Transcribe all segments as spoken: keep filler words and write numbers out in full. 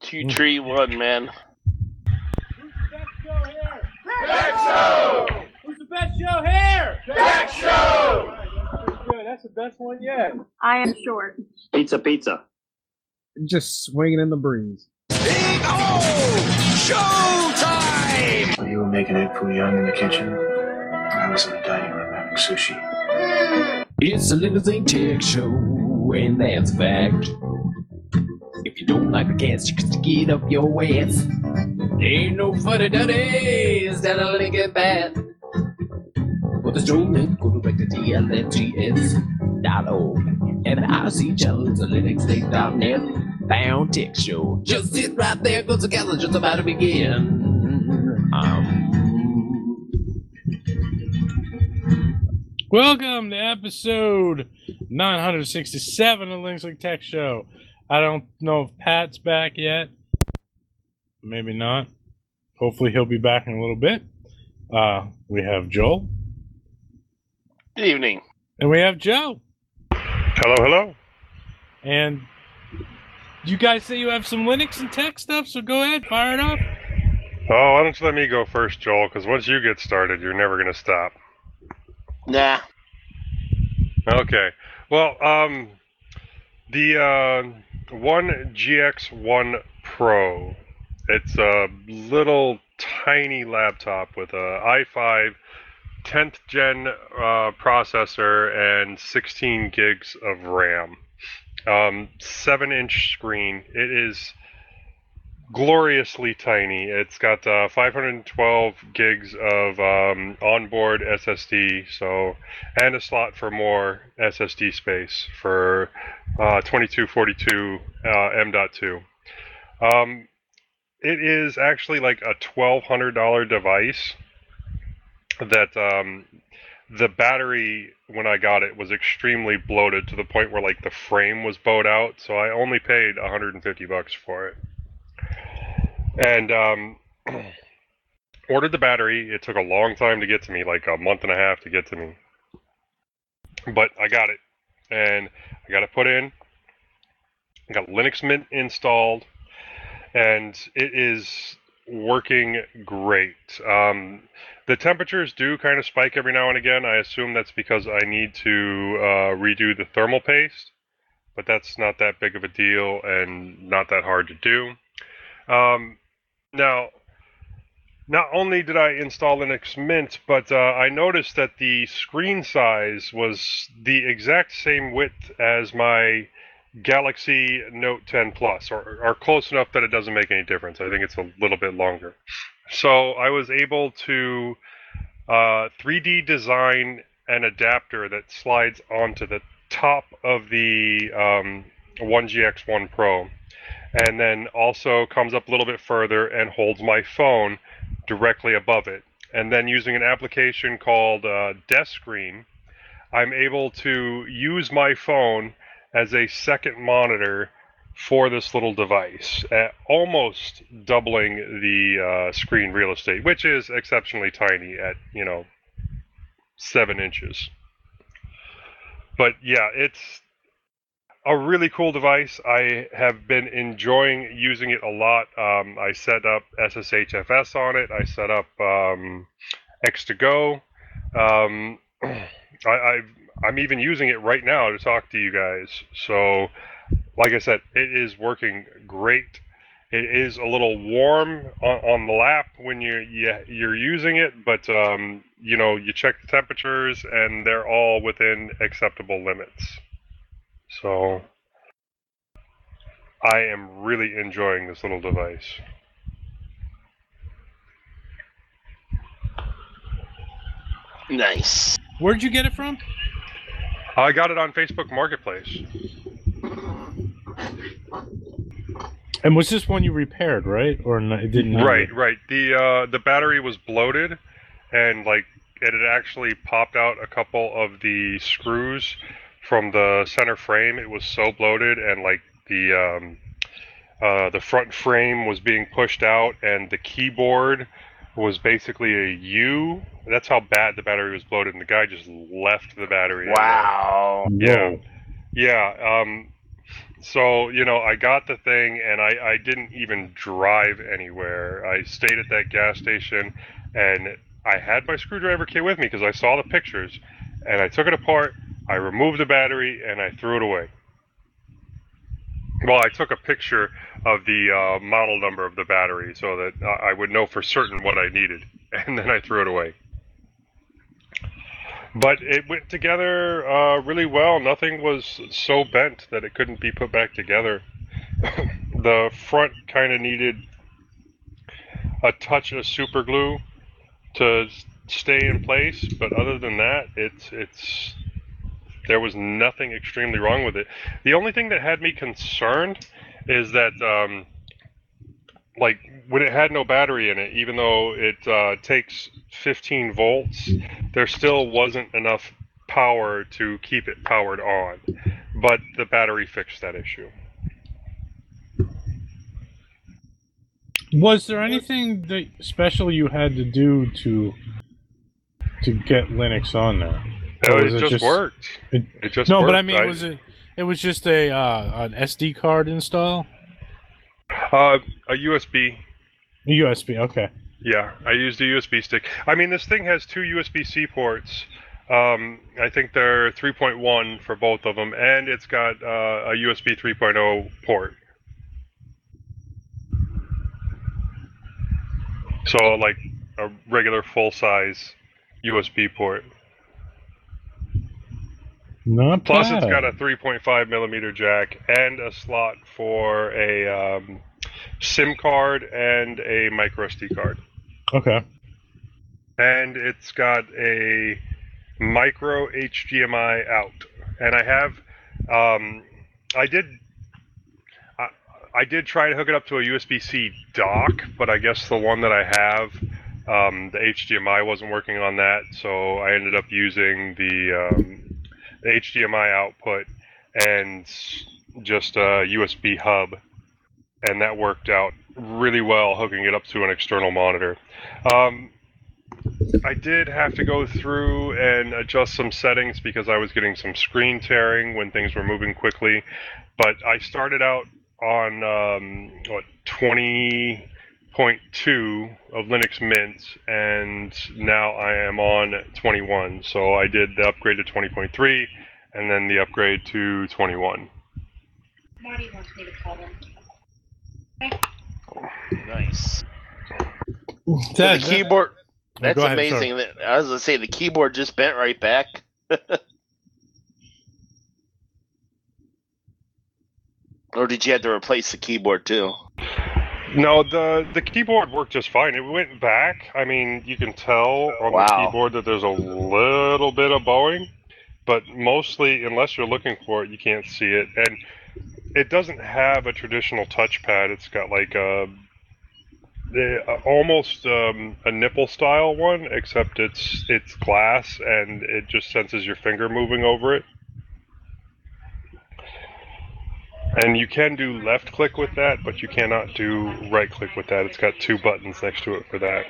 Two, three, one, man. Who's the best show here? Tech Show! Who's the best show here? Tech Show! That's pretty good. That's the best one yet. I am short. Pizza, pizza. Just swinging in the breeze. Big O! Showtime! When you were making egg foo young in the kitchen, I was in the dining room having sushi. It's a Limousine Tech Show, and that's a fact. If you don't like the cast, you can stick it up your ass. Ain't no funny duddies that will make it bad. For the show, then go back to T L N G S dot org. And I see channels at Linux State dot net. Bound Tech Show. Just sit right there, cause the cast is just about to begin. Um. Welcome to episode nine sixty-seven of Links Like Tech Show. I don't know if Pat's back yet. Maybe not. Hopefully he'll be back in a little bit. Uh, we have Joel. Good evening. And we have Joe. Hello, hello. And you guys say you have some Linux and tech stuff, so go ahead, fire it up. Oh, why don't you let me go first, Joel? Because once you get started, you're never going to stop. Nah. Okay. Well, um, the uh, One G X one Pro. It's a little tiny laptop with a i five tenth gen uh, processor and sixteen gigs of RAM. Um, seven inch screen. It is gloriously tiny. It's got uh, five hundred twelve gigs of um, onboard S S D, so and a slot for more S S D space for uh, twenty-two forty-two uh, M dot two. Um, it is actually like a twelve hundred dollars device that um, the battery, when I got it, was extremely bloated to the point where like the frame was bowed out, so I only paid one hundred fifty bucks for it. And um, ordered the battery. It took a long time to get to me, like a month and a half to get to me. But I got it. And I got it put in. I got Linux Mint installed. And it is working great. Um, the temperatures do kind of spike every now and again. I assume that's because I need to uh, redo the thermal paste. But that's not that big of a deal and not that hard to do. Um, now, not only did I install Linux Mint, but uh, I noticed that the screen size was the exact same width as my Galaxy Note ten Plus, or, or close enough that it doesn't make any difference. I think it's a little bit longer. So I was able to uh, three D design an adapter that slides onto the top of the um, One G X one Pro. And then also comes up a little bit further and holds my phone directly above it. And then using an application called uh, Desk Screen, I'm able to use my phone as a second monitor for this little device, at almost doubling the uh, screen real estate, which is exceptionally tiny at, you know, seven inches. But yeah, it's a really cool device. I have been enjoying using it a lot. Um, I set up S S H F S on it. I set up um, X two Go. Um, I, I've, I'm even using it right now to talk to you guys. So, like I said, it is working great. It is a little warm on, on the lap when you, you, you're using it, but um, you know, you check the temperatures and they're all within acceptable limits. So, I am really enjoying this little device. Nice. Where'd you get it from? I got it on Facebook Marketplace. And was this one you repaired, right? Or no, it didn't? Right, right. The uh, the battery was bloated, and like it had actually popped out a couple of the screws from the center frame. It was so bloated, and like the um, uh, the front frame was being pushed out, and the keyboard was basically a U. That's how bad the battery was bloated, and the guy just left the battery. Wow. In there. Yeah, yeah. Um, so, you know, I got the thing, and I, I didn't even drive anywhere. I stayed at that gas station, and I had my screwdriver kit with me because I saw the pictures, and I took it apart, I removed the battery, and I threw it away. Well, I took a picture of the uh, model number of the battery so that I would know for certain what I needed, and then I threw it away. But it went together uh, really well. Nothing was so bent that it couldn't be put back together. The front kind of needed a touch of super glue to stay in place, but other than that, it's it's there was nothing extremely wrong with it. The only thing that had me concerned is that um, like when it had no battery in it, even though it uh, takes fifteen volts, there still wasn't enough power to keep it powered on. But the battery fixed that issue. Was there anything that special you had to do to to get Linux on there? No, Or it was just, just- worked. it- It just no, worked. but I mean, was it? It was just a uh, an S D card install, uh, a U S B? a U S B. Okay. Yeah, I used a U S B stick. I mean, this thing has two U S B C ports. Um, I think they're three point one for both of them, and it's got uh, a U S B three point oh port. So, like a regular full-size U S B port. Not Plus, bad. it's got a three point five millimeter jack and a slot for a um, SIM card and a micro S D card. Okay. And it's got a micro H D M I out. And I have, um, I did, I, I did try to hook it up to a U S B C dock, but I guess the one that I have, um, the H D M I wasn't working on that, so I ended up using the, um, the H D M I output and just a U S B hub, and that worked out really well, hooking it up to an external monitor. Um, I did have to go through and adjust some settings because I was getting some screen tearing when things were moving quickly, but I started out on um, what twenty point two of Linux Mint, and now I am on twenty-one. So I did the upgrade to twenty point three, and then the upgrade to twenty-one. Marty wants me to call him. Nice. So That- the keyboard. Oh, That's go ahead, amazing. That I was gonna say the keyboard just bent right back. Or did you have to replace the keyboard too? No, the the keyboard worked just fine. It went back. I mean, you can tell on Wow. the keyboard that there's a little bit of bowing, but mostly, unless you're looking for it, you can't see it. And it doesn't have a traditional touchpad. It's got like a, a almost um, a nipple style one, except it's it's glass and it just senses your finger moving over it. And you can do left click with that, but you cannot do right click with that. It's got two buttons next to it for that.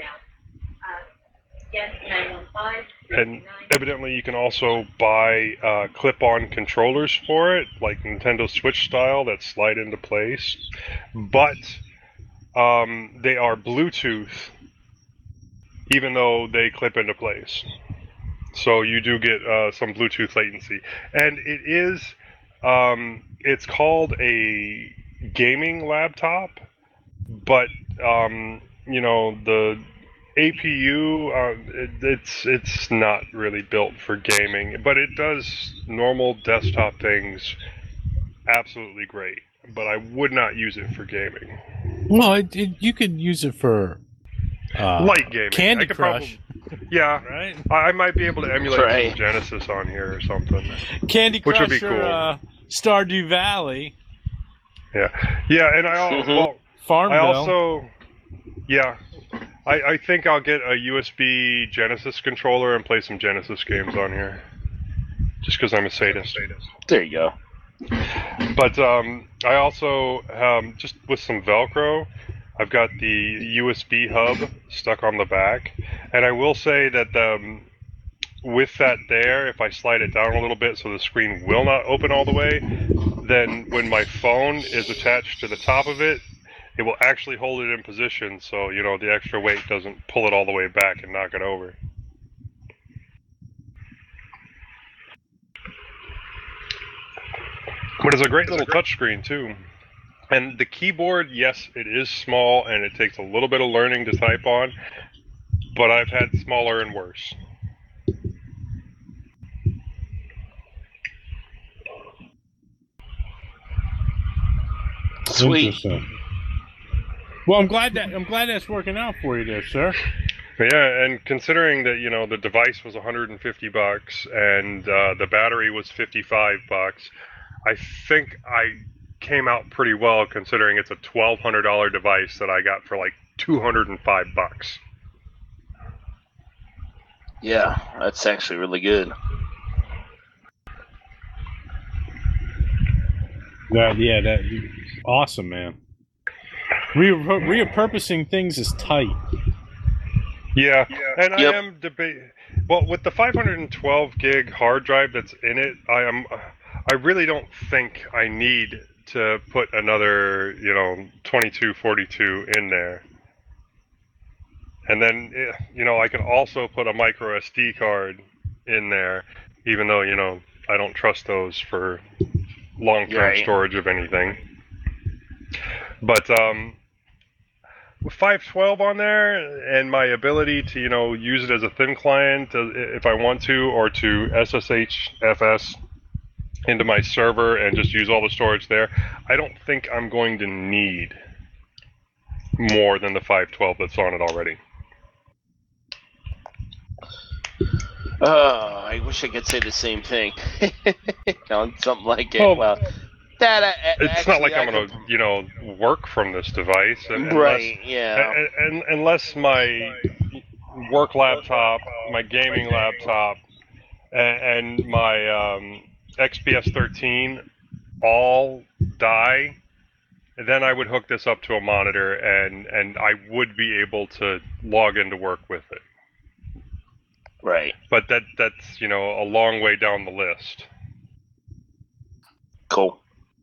And evidently you can also buy uh, clip-on controllers for it, like Nintendo Switch style, that slide into place. But um, they are Bluetooth, even though they clip into place. So you do get uh, some Bluetooth latency. And it is... Um, it's called a gaming laptop, but um, you know, the A P U uh, it, it's it's not really built for gaming, but it does normal desktop things absolutely great. But I would not use it for gaming. Well, it, it, you could use it for uh, Light gaming. Candy I could Crush, probably- yeah, right? I I might be able to emulate Right. some Genesis on here or something. Candy Which Crush would be or cool. uh, Stardew Valley, Yeah, yeah, and I al- Mhm. well, Farmville. I also, yeah, I, I think I'll get a U S B Genesis controller and play some Genesis games on here, just because I'm a sadist. There you go. But um, I also, um, just with some Velcro, I've got the U S B hub stuck on the back, and I will say that um, with that there, if I slide it down a little bit so the screen will not open all the way, then when my phone is attached to the top of it, it will actually hold it in position, so you know the extra weight doesn't pull it all the way back and knock it over. But it's a great little touchscreen too. And the keyboard, yes, it is small and it takes a little bit of learning to type on, but I've had smaller and worse. Sweet. Interesting. Well, I'm glad that I'm glad that's working out for you there, sir. Yeah, and considering that, you know, the device was one hundred fifty bucks and uh, the battery was fifty-five bucks, I think I came out pretty well considering it's a twelve hundred dollar device that I got for like two hundred five bucks. Yeah, that's actually really good. That, yeah, that awesome, man. Re- repurposing things is tight. Yeah, and Yep. I am debate. Well, with the five hundred twelve gig hard drive that's in it, I am. I really don't think I need to put another, you know, twenty-two forty-two in there. And then, eh, you know, I can also put a micro S D card in there, even though, you know, I don't trust those for long-term Right. storage of anything. But um, with five twelve on there, and my ability to, you know, use it as a thin client uh, if I want to, or to S S H F S into my server and just use all the storage there, I don't think I'm going to need more than the five twelve that's on it already. Oh, I wish I could say the same thing on something like it. Well, Well, that uh, It's actually, not like I I'm going could- to, you know, work from this device. un- Right? Yeah. Unless, un- un- unless my work laptop, my gaming laptop, and, and my um, X P S thirteen all die, then I would hook this up to a monitor and, and I would be able to log into work with it. Right. But that that's, you know, a long way down the list. Cool.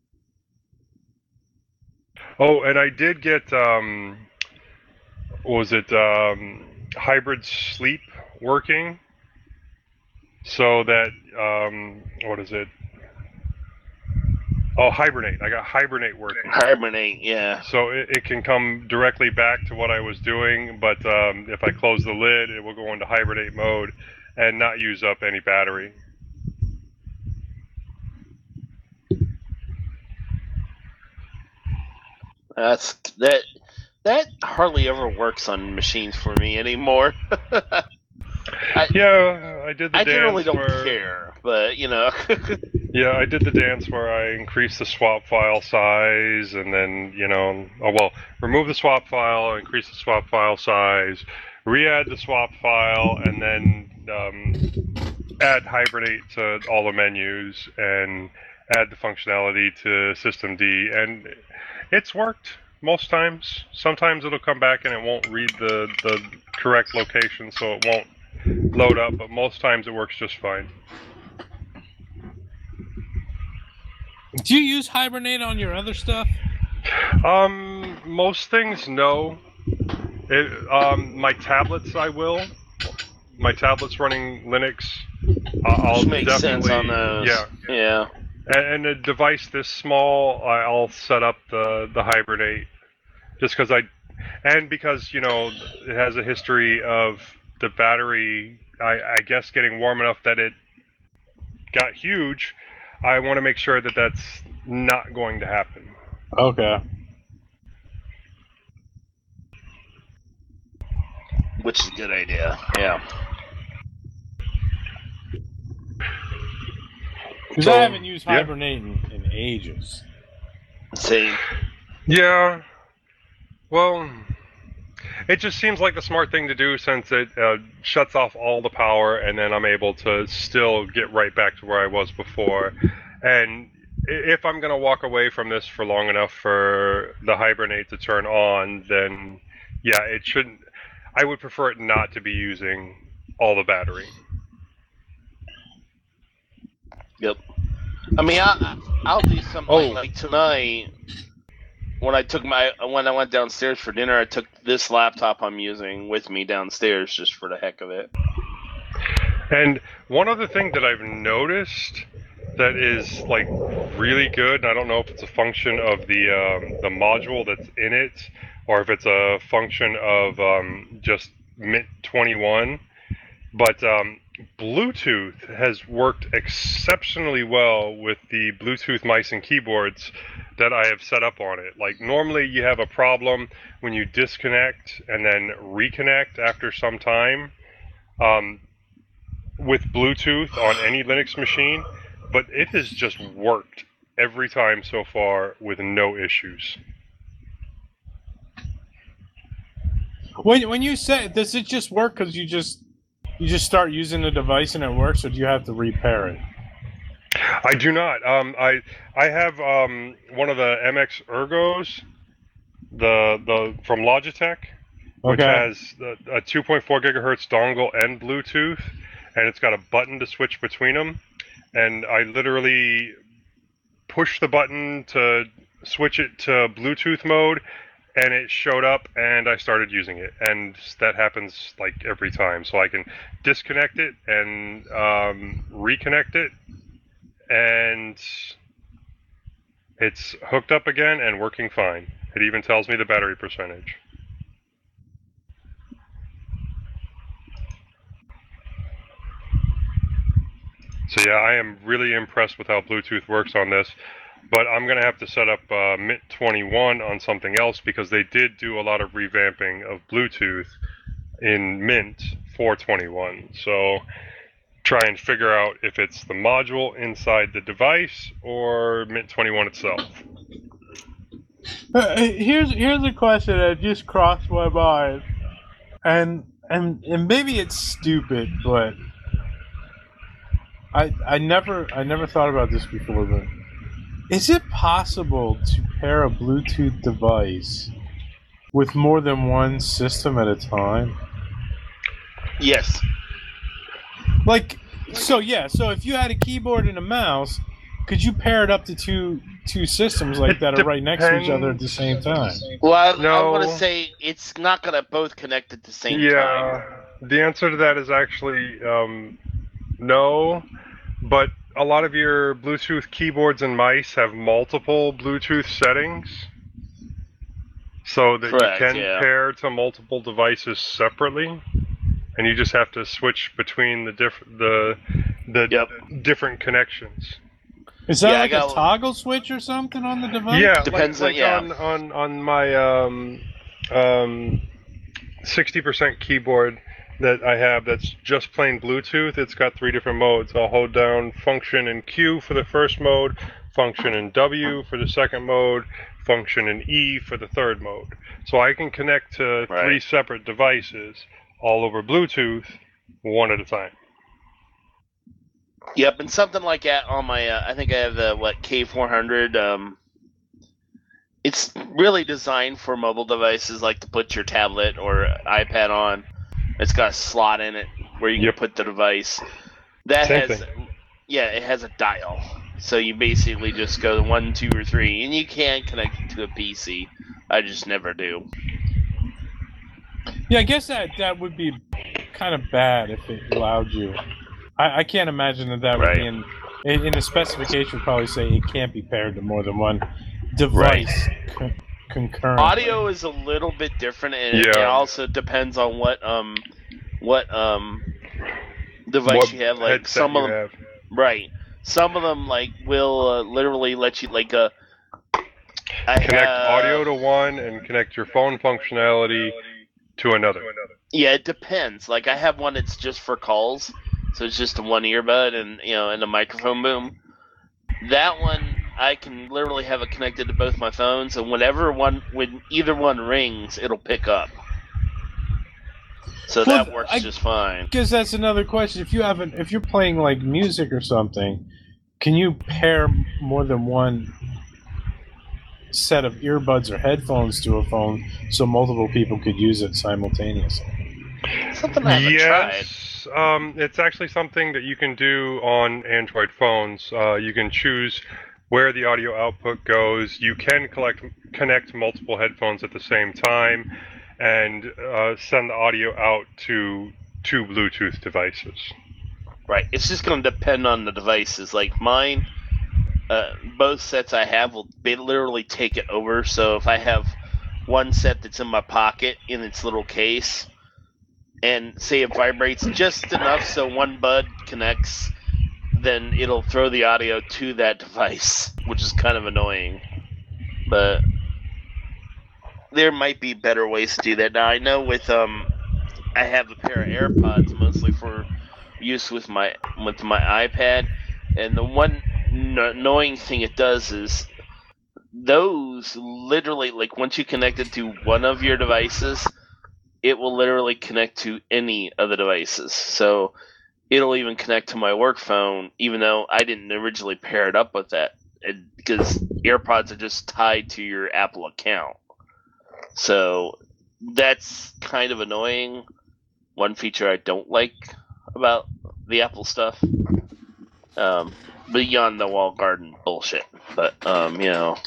Oh, and I did get, um, what was it, um, hybrid sleep working? So that, um, what is it? Oh, Hibernate. I got Hibernate working. Hibernate. Yeah. So it, it can come directly back to what I was doing, but um, if I close the lid, it will go into Hibernate mode and not use up any battery. That's that. That hardly ever works on machines for me anymore. I, Yeah, I did the I dance generally don't where, care, but you know. Yeah, I did the dance where I increased the swap file size, and then, you know, oh well, remove the swap file, increase the swap file size, re-add the swap file, and then um, add Hibernate to all the menus, and add the functionality to System D, and it's worked most times. Sometimes it'll come back and it won't read the, the correct location, so it won't load up, but most times it works just fine. Do you use Hibernate on your other stuff? Um, most things, no. It, um, my tablets, I will. My tablets running Linux, uh, I'll Which makes definitely, sense on those. yeah. Yeah. And, and a device this small, I- I'll set up the the Hibernate, just because I, and because, you know, it has a history of the battery, I, I guess, getting warm enough that it got huge. I want to make sure that that's not going to happen. Okay. Which is a good idea. Yeah. Because So, I haven't used yeah. Hibernate in, in ages. Same. Yeah. Well, it just seems like the smart thing to do since it uh, shuts off all the power, and then I'm able to still get right back to where I was before. And i- if I'm going to walk away from this for long enough for the Hibernate to turn on, then yeah, it shouldn't. I would prefer it not to be using all the battery. Yep. I mean, I, I'll do something Oh. like tonight. When I took my when I went downstairs for dinner, I took this laptop I'm using with me downstairs just for the heck of it. And one other thing that I've noticed that is like really good, and I don't know if it's a function of the um, the module that's in it, or if it's a function of um, just Mint twenty-one, but um, Bluetooth has worked exceptionally well with the Bluetooth mice and keyboards that I have set up on it. Like normally you have a problem when you disconnect and then reconnect after some time um, with Bluetooth on any Linux machine, but it has just worked every time so far with no issues. When when you say, does it just work because you just you just start using the device and it works, or do you have to repair it? I do not. Um, I I have um, one of the M X Ergos, the the from Logitech, which Okay. has a, a two point four gigahertz dongle and Bluetooth, and it's got a button to switch between them. And I literally push the button to switch it to Bluetooth mode, and it showed up, and I started using it. And that happens like every time. So I can disconnect it and um, reconnect it, and it's hooked up again and working fine. It even tells me the battery percentage. So yeah, I am really impressed with how Bluetooth works on this, but I'm going to have to set up uh, Mint twenty-one on something else because they did do a lot of revamping of Bluetooth in Mint for twenty-one. So try and figure out if it's the module inside the device or Mint twenty-one itself. Uh, here's here's a question that just crossed my mind, and and and maybe it's stupid, but I I never I never thought about this before. But is it possible to pair a Bluetooth device with more than one system at a time? Yes. Like, so yeah. So if you had a keyboard and a mouse, could you pair it up to two two systems like It that are right next to each depends. other at the same time? Well, I, I No. want to say it's not going to both connect at the same Yeah, time. the answer to that is actually um, no, but a lot of your Bluetooth keyboards and mice have multiple Bluetooth settings, so that Correct, you can yeah. pair to multiple devices separately, and you just have to switch between the diff- the the Yep. different connections. Is that Yeah, I like a got- toggle switch or something on the device? Yeah, Depends like, on- yeah. on, on on my um um sixty percent keyboard that I have that's just plain Bluetooth. It's got three different modes. I'll hold down function in Q for the first mode, function in W for the second mode, function in E for the third mode. So I can connect to Right. three separate devices all over Bluetooth, one at a time. Yep, and something like that on my, uh, I think I have the, what, K four hundred. Um, it's really designed for mobile devices, like to put your tablet or iPad on. It's got a slot in it where you can Yep. put the device. That Same has, thing. yeah, it has a dial. So you basically just go one, two, or three, and you can connect it to a P C. I just never do. Yeah, I guess that that would be kind of bad if it allowed you. I, I can't imagine that that would Right. be in, in in the specification. Would probably say it can't be paired to more than one device con- concurrently. Audio is a little bit different, and it Yeah. also depends on what um what um device What you have. Like headset some you of them, have. right? Some of them like will uh, literally let you like uh, I Connect have, audio to one and connect your phone functionality to another. Yeah, it depends. Like I have one that's just for calls, so it's just a one earbud and you know and a microphone boom. That one I can literally have it connected to both my phones, and whenever one when either one rings, it'll pick up. So Well, that works I- just fine. Guess that's another question. If you haven't, if you're playing like music or something, can you pair more than one set of earbuds or headphones to a phone so multiple people could use it simultaneously? Something I haven't tried. Yes Yes, um, it's actually something that you can do on Android phones. Uh, you can choose where the audio output goes. You can collect, connect multiple headphones at the same time and uh, send the audio out to two Bluetooth devices. Right. It's just going to depend on the devices. Like mine, uh, both sets I have will they literally take it over. So if I have one set that's in my pocket in its little case, and say it vibrates just enough so one bud connects, then it'll throw the audio to that device, which is kind of annoying. But there might be better ways to do that. Now I know with um, I have a pair of AirPods mostly for use with my with my iPad, and the one n- annoying thing it does is those literally, like once you connect it to one of your devices, it will literally connect to any of the devices. So it'll even connect to my work phone, even though I didn't originally pair it up with that, it, because AirPods are just tied to your Apple account. So that's kind of annoying. One feature I don't like about the Apple stuff. Um, beyond the wall garden bullshit. But, um, you know.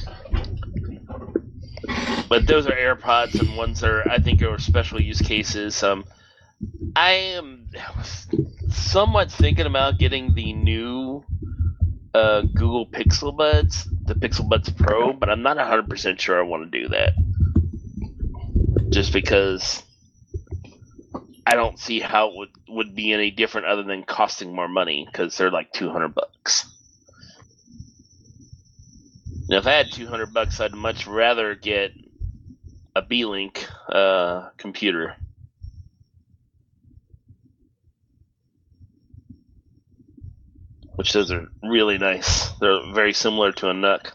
But those are AirPods, and ones are, I think, are special use cases. Um, I am somewhat thinking about getting the new uh, Google Pixel Buds, the Pixel Buds Pro, but I'm not one hundred percent sure I want to do that. Just because I don't see how it would, would be any different other than costing more money, because they're like two hundred bucks. Now, if I had two hundred bucks, I'd much rather get a B-Link uh, computer. Which those are really nice. They're very similar to a N U C.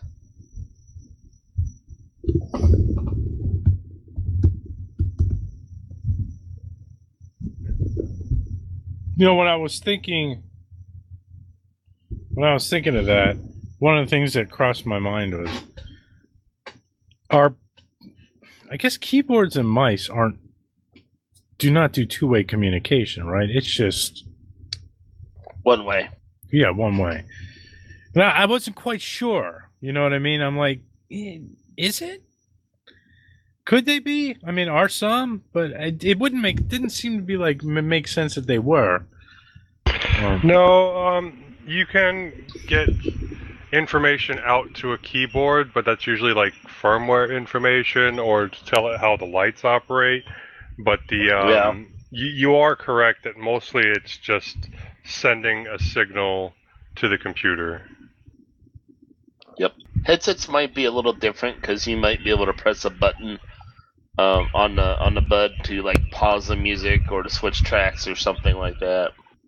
You know, when I was thinking, when I was thinking of that, one of the things that crossed my mind was, are, I guess keyboards and mice aren't, do not do two-way communication, right? It's just one way. Yeah, one way. Now, I wasn't quite sure. You know what I mean? I'm like, is it? Could they be? I mean, are some? But it wouldn't make. Didn't seem to be like make sense that they were. Um, no, um, you can get information out to a keyboard, but that's usually like firmware information or to tell it how the lights operate. But the um, yeah. you, you are correct that mostly it's just sending a signal to the computer. Yep. Headsets might be a little different because you might be able to press a button um, on the on the bud to like pause the music or to switch tracks or something like that.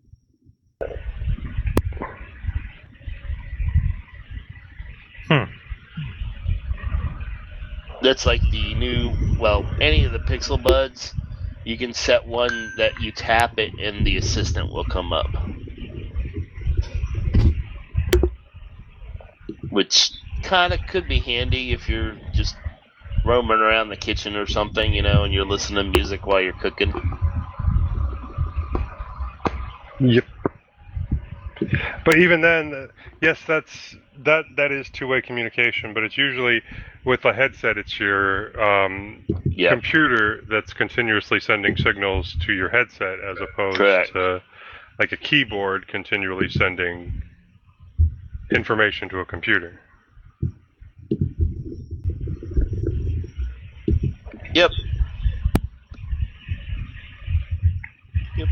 Hmm. That's like the new, well, any of the Pixel Buds, you can set one that you tap it and the assistant will come up. Which kind of could be handy if you're just roaming around the kitchen or something, you know, and you're listening to music while you're cooking. Yep. But even then, yes, that's that that is two-way communication. But it's usually with a headset, it's your um, yep. computer that's continuously sending signals to your headset, as opposed Correct. to like a keyboard continually sending information to a computer. Yep. Yep.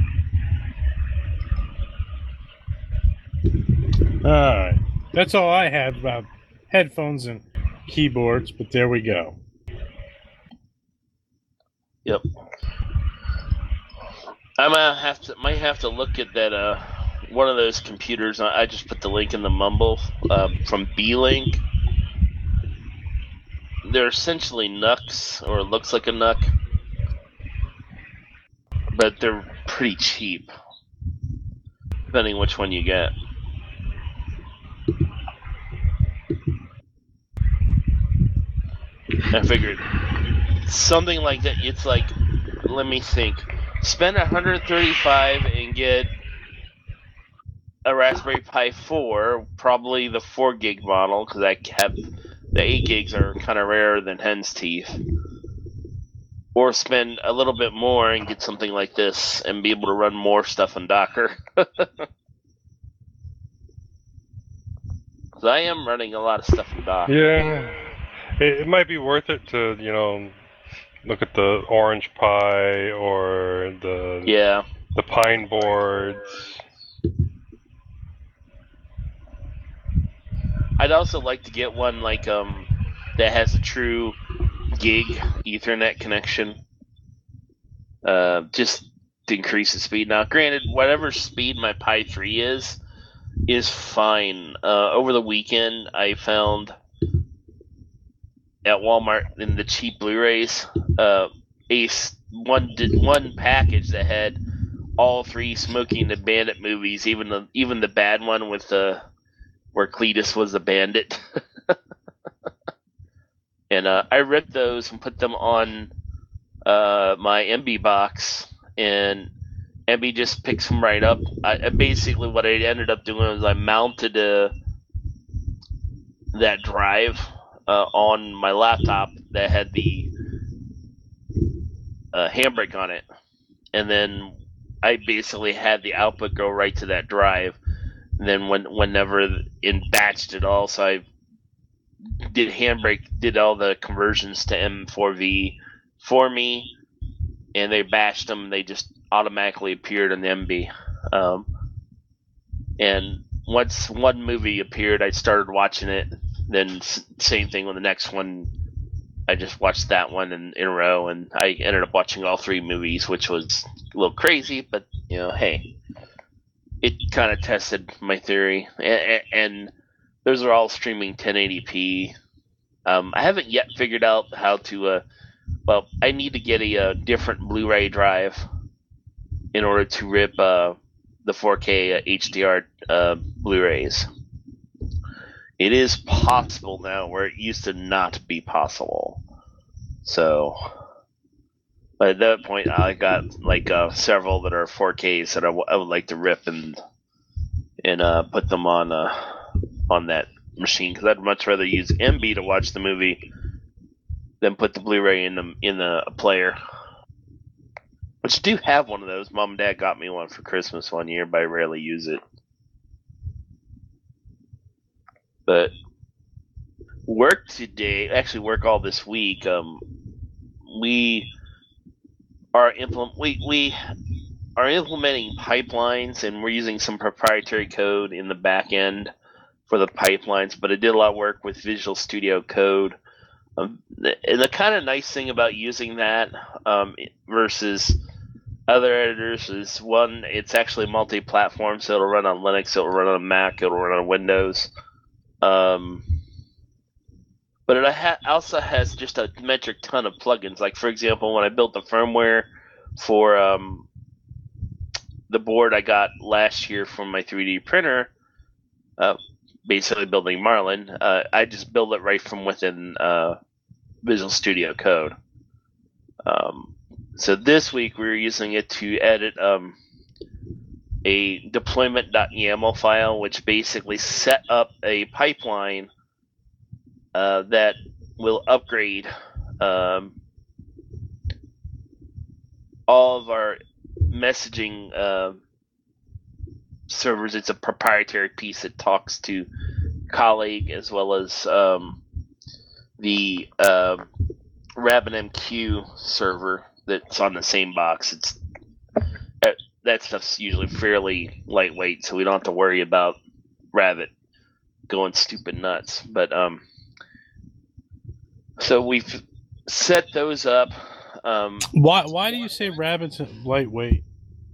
All right. That's all I had about headphones and keyboards, but there we go. Yep. I might have to might have to look at that uh one of those computers. I just put the link in the mumble um, from B-Link. They're essentially N U Cs, or it looks like a N U C, but they're pretty cheap, depending which one you get. I figured something like that. It's like, let me think, spend one hundred thirty-five and get a Raspberry Pi four, probably the four gig model, because I kept the eight gigs are kind of rarer than hen's teeth. Or spend a little bit more and get something like this and be able to run more stuff in Docker. Because I am running a lot of stuff in Docker. Yeah, it, it might be worth it to, you know, look at the Orange Pi or the Yeah. the Pine boards. I'd also like to get one like um that has a true gig Ethernet connection. Uh, just to increase the speed. Now, granted, whatever speed my Pi three is, is fine. Uh, over the weekend, I found at Walmart in the cheap Blu-rays, uh, a s- one did one package that had all three Smokey and the Bandit movies, even the even the bad one with the where Cletus was the bandit. And uh, I ripped those and put them on uh, my M B box, and M B just picks them right up. I, I basically, what I ended up doing was I mounted a, that drive uh, on my laptop that had the uh, handbrake on it, and then I basically had the output go right to that drive. And then when whenever in batched it all, so I did handbrake, did all the conversions to M four V for me, and they batched them. They just automatically appeared in the M B. Um, and once one movie appeared, I started watching it. Then s- same thing with the next one. I just watched that one in, in a row, and I ended up watching all three movies, which was a little crazy, but you know, hey, it kind of tested my theory. And, and those are all streaming ten eighty p. Um, I haven't yet figured out how to. Uh, well, I need to get a, uh different Blu-ray drive in order to rip uh, the four K uh, H D R uh, Blu-rays. It is possible now, where it used to not be possible. So, but at that point, I got like uh, several that are four Ks that I, w- I would like to rip and and uh, put them on uh, on that machine, because I'd much rather use M B to watch the movie than put the Blu-ray in the in the player. Which I do have one of those. Mom and Dad got me one for Christmas one year, but I rarely use it. But work today, actually work all this week. Um, we are implement we we are implementing pipelines, and we're using some proprietary code in the back end for the pipelines. But I did a lot of work with Visual Studio Code. Um, and the kind of nice thing about using that um, versus other editors is, one, it's actually multi-platform, so it'll run on Linux, it'll run on Mac, it'll run on Windows. Um, but it ha- also has just a metric ton of plugins. Like, for example, when I built the firmware for um, the board I got last year from my three D printer, uh, basically building Marlin, uh, I just build it right from within uh, Visual Studio Code. Um, so this week we were using it to edit um, a deployment.yaml file, which basically set up a pipeline uh, that will upgrade um, all of our messaging uh, servers. It's a proprietary piece that talks to Colleague as well as um, the uh, RabbitMQ server that's on the same box. It's that, that stuff's usually fairly lightweight, so we don't have to worry about Rabbit going stupid nuts. But um, so we've set those up. Um, Why? Why do you say Rabbit's lightweight?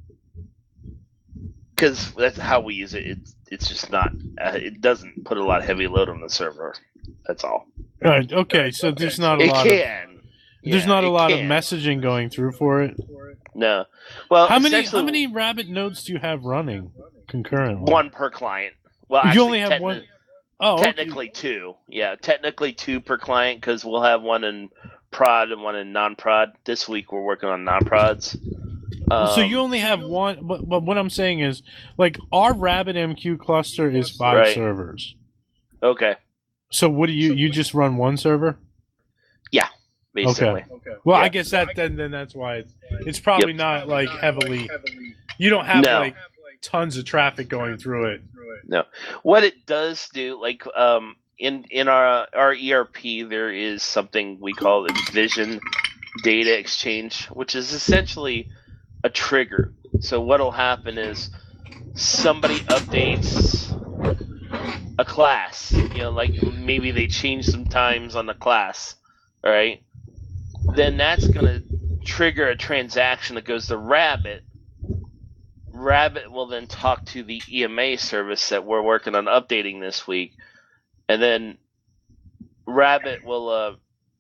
Because that's how we use it. It's it's just not. Uh, it doesn't put a lot of heavy load on the server. That's all. Right. Okay. So there's not a It lot. Of, can. there's Yeah, not a it lot can. of messaging going through for it. No. Well, How many? essentially How many Rabbit nodes do you have running concurrently? One per client. Well, You actually, only have techni- one. Oh, okay. Technically two. Yeah, technically two per client, because we'll have one in prod and one in non-prod. This week we're working on non-prods. Um, so you only have one, but, but what I'm saying is, like, our RabbitMQ cluster is five Right. servers. okay, So what do you, you just run one server? basically. Well, Yeah. I guess that then, then that's why it's, it's probably Yep. not, like, heavily, you don't have, No. like, tons of traffic going through it. What it does do, like um, in in our our E R P, there is something we call Envision Data Exchange, which is essentially a trigger. So what'll happen is somebody updates a class. You know, like maybe they change some times on the class, all right? Then that's gonna trigger a transaction that goes to Rabbit. Rabbit will then talk to the E M A service that we're working on updating this week, and then Rabbit will, uh,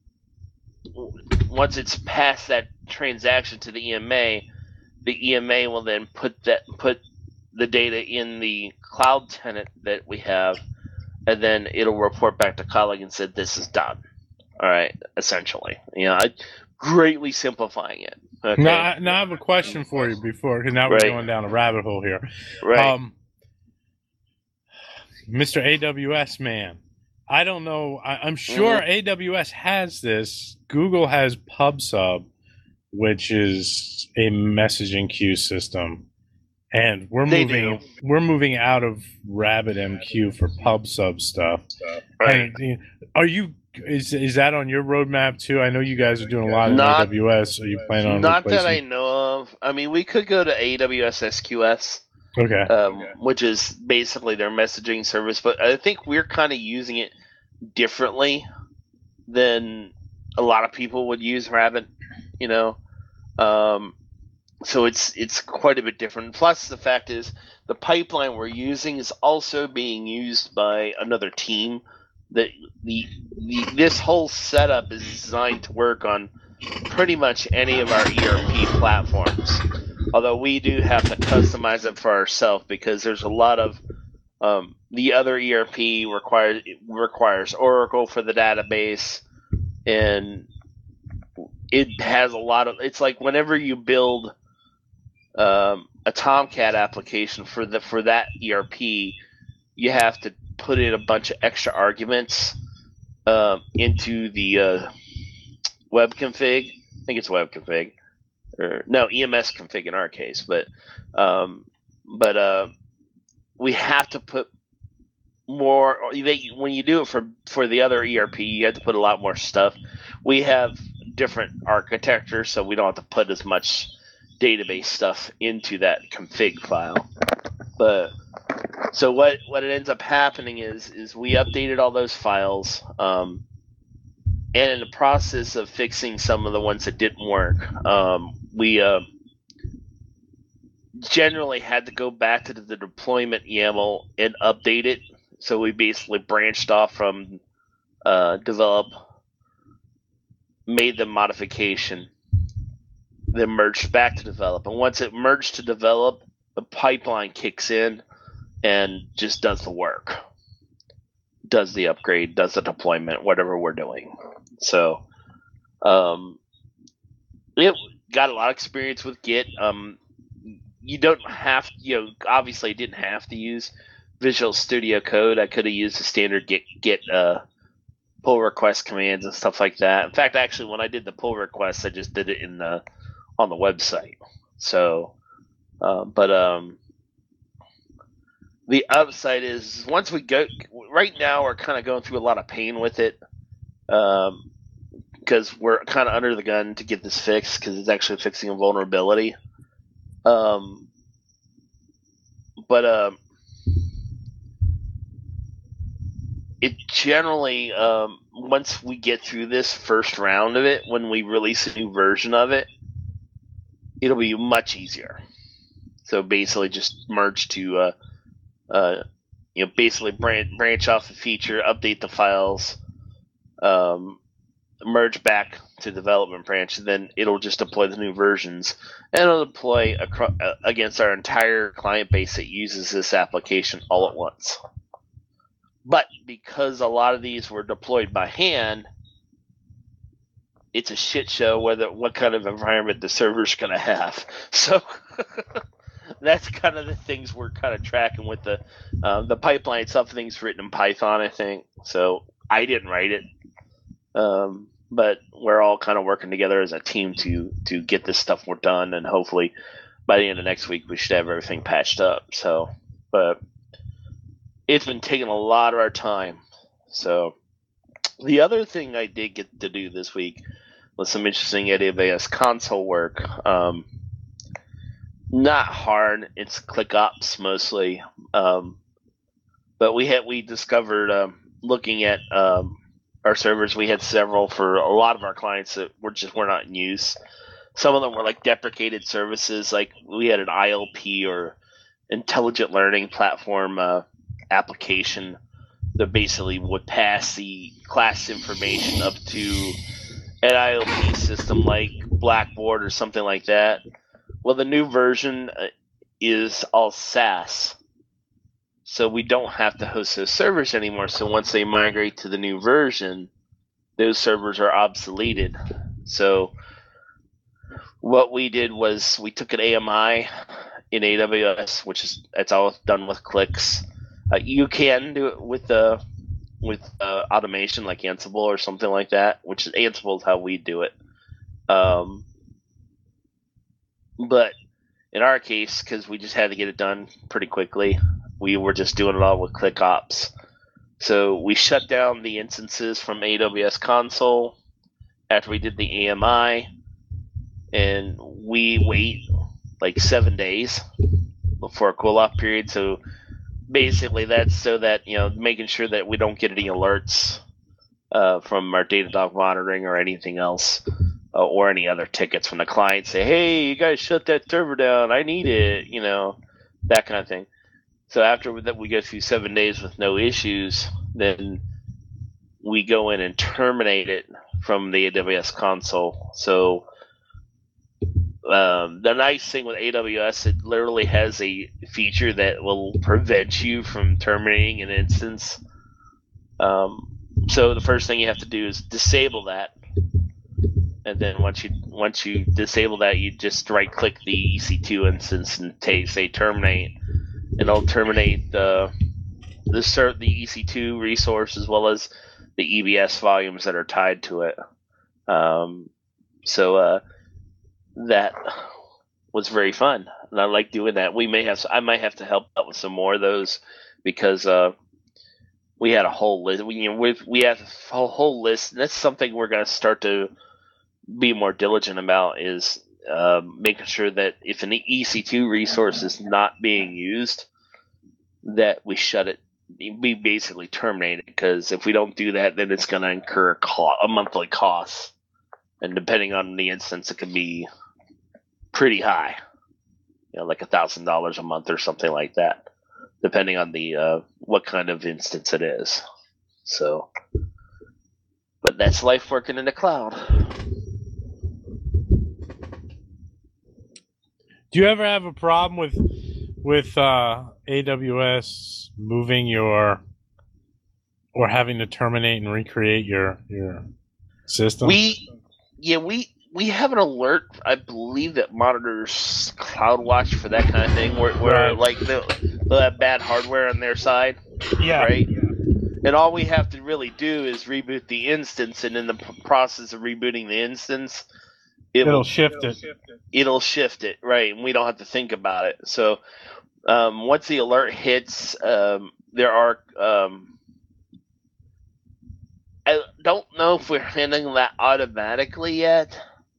once it's passed that transaction to the E M A, the E M A will then put that put the data in the cloud tenant that we have, and then it'll report back to colleague and said this is done. All right, essentially, you know, I, greatly simplifying it. Okay. Now, I- now I have a question for you before, because now we're Right. going down a rabbit hole here. Right. Um, Mister A W S man, I don't know. I, I'm sure Mm-hmm. A W S has this. Google has PubSub, which is a messaging queue system, and we're They moving. do. We're moving out of RabbitMQ for PubSub stuff. Right. And, are you? Is is that on your roadmap too? I know you guys are doing a lot in Not- A W S. Are you planning on Not that I replacing? know of. I mean, we could go to A W S S Q S, Okay. um, which is basically their messaging service, but I think we're kind of using it differently than a lot of people would use Rabbit. You know, um, so it's it's quite a bit different. Plus, the fact is, the pipeline we're using is also being used by another team. That the, the this whole setup is designed to work on pretty much any of our E R P platforms. Although we do have to customize it for ourselves because there's a lot of um, the other E R P requires requires Oracle for the database, and it has a lot of. It's like whenever you build um, a Tomcat application for the for that E R P, you have to put in a bunch of extra arguments um, into the uh, web config. I think it's web config, or no E M S config in our case. But um, but uh, we have to put more. They, when you do it for for the other E R P, you have to put a lot more stuff. We have different architecture, so we don't have to put as much database stuff into that config file. But so what what it ends up happening is is we updated all those files, um, and in the process of fixing some of the ones that didn't work, um, we uh, generally had to go back to the deployment YAML and update it. So we basically branched off from uh, develop, made the modification, then merged back to develop. And once it merged to develop, the pipeline kicks in and just does the work, does the upgrade, does the deployment, whatever we're doing. So, um, it got a lot of experience with Git. Um, you don't have, you know, obviously I didn't have to use Visual Studio Code. I could have used the standard Git, Git uh, pull request commands and stuff like that. In fact, actually, when I did the pull requests, I just did it in the on the website. So, uh, but um. The upside is once we go, right now we're kind of going through a lot of pain with it um, because we're kind of under the gun to get this fixed because it's actually fixing a vulnerability. Um, but uh, it generally, um, once we get through this first round of it, when we release a new version of it, it'll be much easier. So basically just merge to... Uh, Uh, you know, basically branch, branch off a feature, update the files, um, merge back to development branch, and then it'll just deploy the new versions, and it'll deploy across, uh, against our entire client base that uses this application all at once. But because a lot of these were deployed by hand, it's a shit show whether what kind of environment the server's going to have. So that's kind of the things we're kind of tracking with the uh, the pipeline. Something's written in Python, I think. So I didn't write it, um, but we're all kind of working together as a team to to get this stuff more done, and hopefully by the end of next week we should have everything patched up. So, but it's been taking a lot of our time. So the other thing I did get to do this week was some interesting A W S console work. Um, not hard. It's click ops mostly. Um, but we had we discovered um, looking at um, our servers, we had several for a lot of our clients that were just were not in use. Some of them were like deprecated services, like we had an I L P or intelligent learning platform uh, application that basically would pass the class information up to an I L P system like Blackboard or something like that. Well, the new version is all SaaS, so we don't have to host those servers anymore. So once they migrate to the new version, those servers are obsoleted. So what we did was we took an A M I in A W S, which is it's all done with clicks. Uh, you can do it with the uh, with uh, automation like Ansible or something like that, which is Ansible is how we do it. Um, but in our case, because we just had to get it done pretty quickly, we were just doing it all with ClickOps. So we shut down the instances from A W S console after we did the A M I, and we wait like seven days before a cool-off period. So basically that's so that, you know, making sure that we don't get any alerts uh, from our Datadog monitoring or anything else, uh, or any other tickets from the client say, hey, you guys shut that server down, I need it, you know, that kind of thing. So after that we go through seven days with no issues, then we go in and terminate it from the A W S console. So Um, the nice thing with A W S, it literally has a feature that will prevent you from terminating an instance. Um, so the first thing you have to do is disable that, and then once you once you disable that, you just right click the E C two instance and t- say terminate, and it'll terminate the the cert the E C two resource as well as the E B S volumes that are tied to it. Um, so uh, that was very fun, and I like doing that. We may have I might have to help out with some more of those because uh, we had a whole list. We you know we we have a whole list, and that's something we're going to start to be more diligent about, is uh, making sure that if an E C two resource is not being used, that we shut it. We basically terminate it, because if we don't do that, then it's going to incur a, co- a monthly cost, and depending on the instance, it can be pretty high, you know, like a thousand dollars a month or something like that, depending on the uh, what kind of instance it is. So, but that's life working in the cloud. Do you ever have a problem with with uh, A W S moving your or having to terminate and recreate your your system? We yeah we we have an alert, I believe, that monitors CloudWatch for that kind of thing, where, where Right. like they'll, they'll have bad hardware on their side, yeah, right? And all we have to really do is reboot the instance, and in the p- process of rebooting the instance, it it'll will shift it. it'll shift it, right? And we don't have to think about it. So um, once the alert hits, um, there are um, I don't know if we're handling that automatically yet,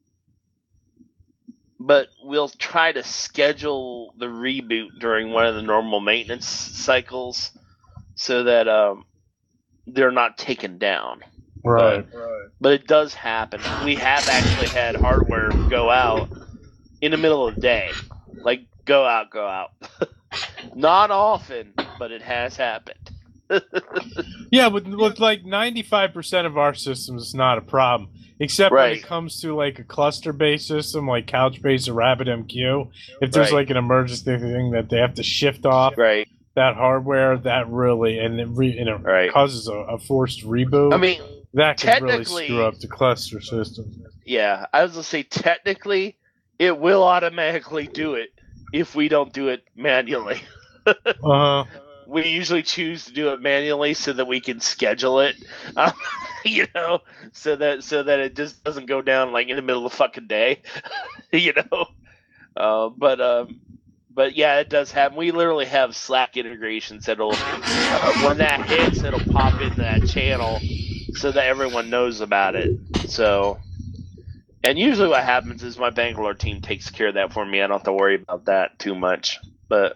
but we'll try to schedule the reboot during one of the normal maintenance cycles so that um, they're not taken down. Right. But it does happen. We have actually had hardware go out in the middle of the day. Like, go out, go out. Not often, but it has happened. Yeah, with with like ninety-five percent of our systems, it's not a problem. Except when Right. it comes to like a cluster-based system like Couchbase or RabbitMQ, if there's Right. like an emergency thing that they have to shift off Right. that hardware, that really and it, re, and it Right. causes a, a forced reboot. I mean, That could really Technically- screw up the cluster system. Yeah, I was gonna say technically it will automatically do it if we don't do it manually. Uh, We usually choose to do it manually so that we can schedule it, um, you know, so that so that it just doesn't go down like in the middle of the fucking day, you know. Uh, but um, but yeah, it does happen. We literally have Slack integrations that'll uh, when that hits, it'll pop into that channel so that everyone knows about it. So. And usually what happens is my Bangalore team takes care of that for me. I don't have to worry about that too much. But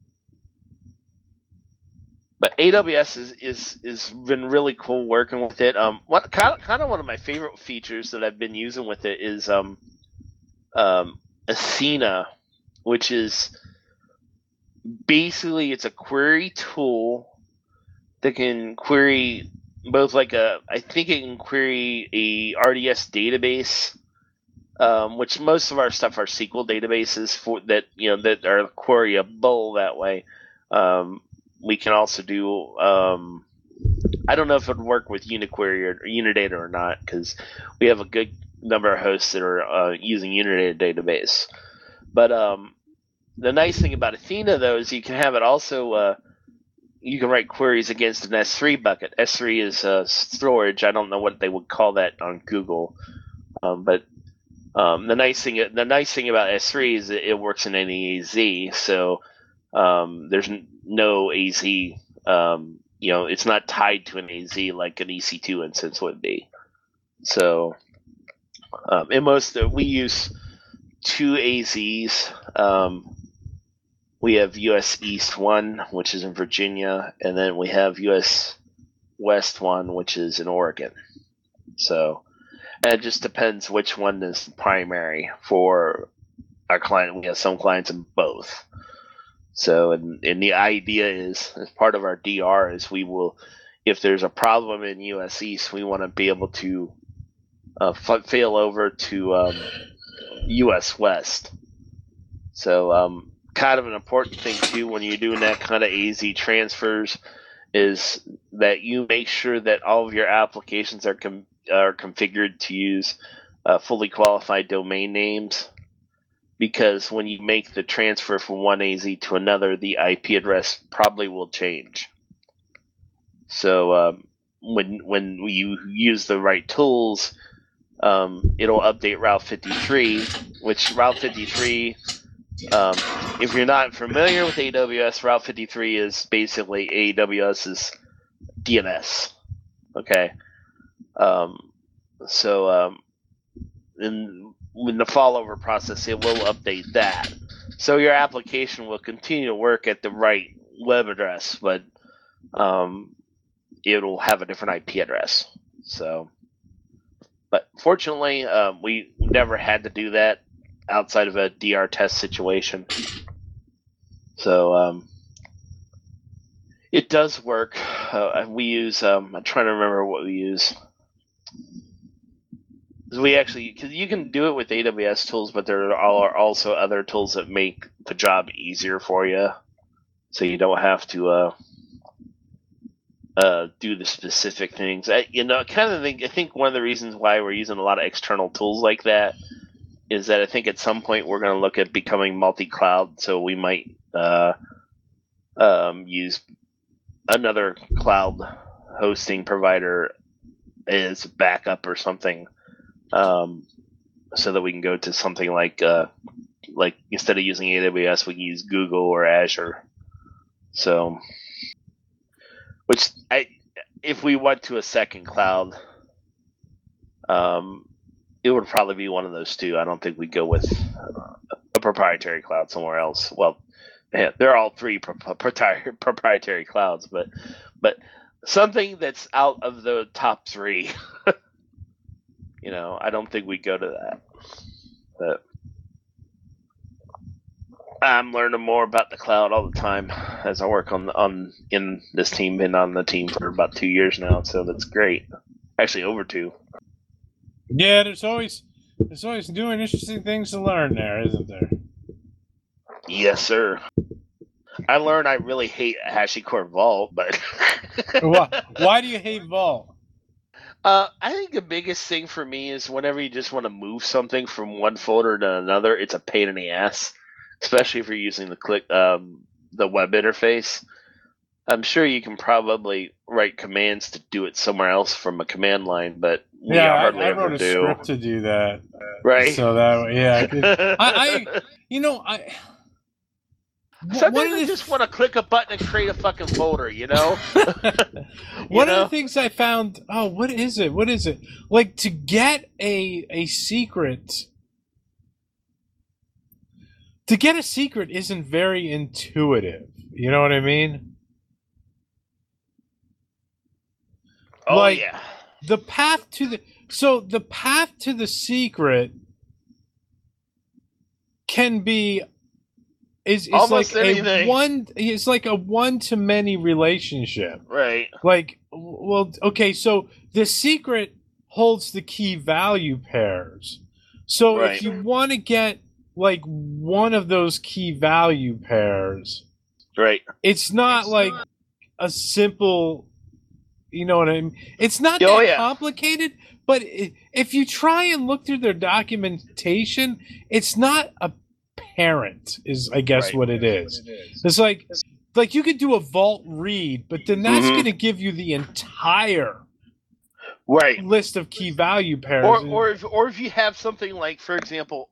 but A W S is is is been really cool working with it. Um, what kind of, kind of one of my favorite features that I've been using with it is um um Athena, which is basically it's a query tool that can query both like a I think it can query a R D S database. Um, which most of our stuff are S Q L databases for that you know that are queryable that way. Um, we can also do. Um, I don't know if it would work with Uniquery or Unidata or not because we have a good number of hosts that are uh, using Unidata database. But um, the nice thing about Athena though is you can have it also. Uh, you can write queries against an S three bucket. S three is uh, storage. I don't know what they would call that on Google, um, but Um, the nice thing, the nice thing about S three is that it works in any A Z, so um, there's n- no A Z. Um, you know, it's not tied to an A Z like an E C two instance would be. So, um, in most, uh, we use two A Zs. Um, we have U S East one, which is in Virginia, and then we have U S West one, which is in Oregon. So. It just depends which one is primary for our client. We have some clients in both. So, and, and the idea is, as part of our D R, is we will, if there's a problem in U S East, we want to be able to uh, f- fail over to um, U S West. So, um, kind of an important thing too when you're doing that kind of A Z transfers is that you make sure that all of your applications are com- are configured to use uh, fully qualified domain names, because when you make the transfer from one A Z to another, the I P address probably will change. So um, when when you use the right tools, um, it'll update Route fifty-three, which Route fifty-three, um, if you're not familiar with A W S, Route fifty-three is basically AWS's D N S. Okay. Um, so, um, in, in the follower process, it will update that. So your application will continue to work at the right web address, but, um, it'll have a different I P address. So, but fortunately, um, we never had to do that outside of a D R test situation. So, um, it does work. Uh, we use, um, I'm trying to remember what we use. We actually, because you can do it with A W S tools, but there are also other tools that make the job easier for you, so you don't have to uh, uh, do the specific things. I, you know, kind of think I think one of the reasons why we're using a lot of external tools like that is that I think at some point we're going to look at becoming multi-cloud, so we might uh, um, use another cloud hosting provider as backup or something. Um, so that we can go to something like, uh, like instead of using A W S, we can use Google or Azure. So, which I, if we went to a second cloud, um, it would probably be one of those two. I don't think we'd go with a proprietary cloud somewhere else. Well, yeah, they're all three pro- proprietary proprietary clouds, but but something that's out of the top three. You know, I don't think we go to that. But I'm learning more about the cloud all the time as I work on on in this team. Been on the team for about two years now, so that's great. Actually, over two. Yeah, there's always there's always new and interesting things to learn there, isn't there? Yes, sir. I learned I really hate HashiCorp Vault, but why, why do you hate Vault? Uh, I think the biggest thing for me is whenever you just want to move something from one folder to another, it's a pain in the ass, especially if you're using the click um, the web interface. I'm sure you can probably write commands to do it somewhere else from a command line, but we Yeah, I, hardly I ever wrote a do. script to do that. Right? So that yeah, I, could, I, I you know I. Sometimes one of I the just want to click a button and create a fucking folder, you know? One know? of the things I found, oh, what is it? What is it? Like to get a a secret, to get a secret isn't very intuitive. You know what I mean? Oh, like, yeah. The path to the so the path to the secret can be is is Almost like anything. a one. It's like a one to many relationship. Right. Like, well, okay, so the secret holds the key value pairs. So Right. if you want to get like one of those key value pairs, Right. it's not It's like not- a simple, you know what I mean? It's not Oh, that yeah. complicated, but i- if you try and look through their documentation, it's not apparent, is I guess Right. what it is. It's like, like you could do a vault read, but then that's Mhm. going to give you the entire Right. list of key value pairs. Or, and- or, if, or if you have something like, for example,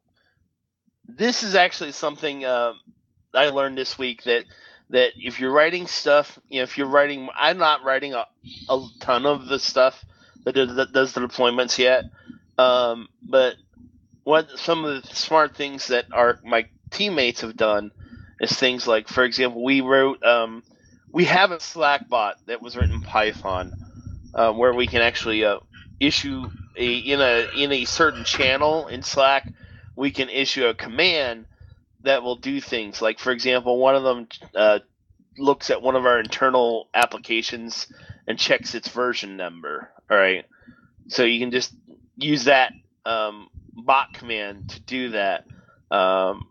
this is actually something uh, I learned this week that that if you're writing stuff, you know, if you're writing, I'm not writing a, a ton of the stuff that does, that does the deployments yet, um, but what some of the smart things that our my teammates have done is things like, for example, we wrote, um, we have a Slack bot that was written in Python, uh, where we can actually uh, issue a in a in a certain channel in Slack, we can issue a command that will do things like, for example, one of them uh, looks at one of our internal applications and checks its version number. All right, so you can just use that um, bot command to do that. Um,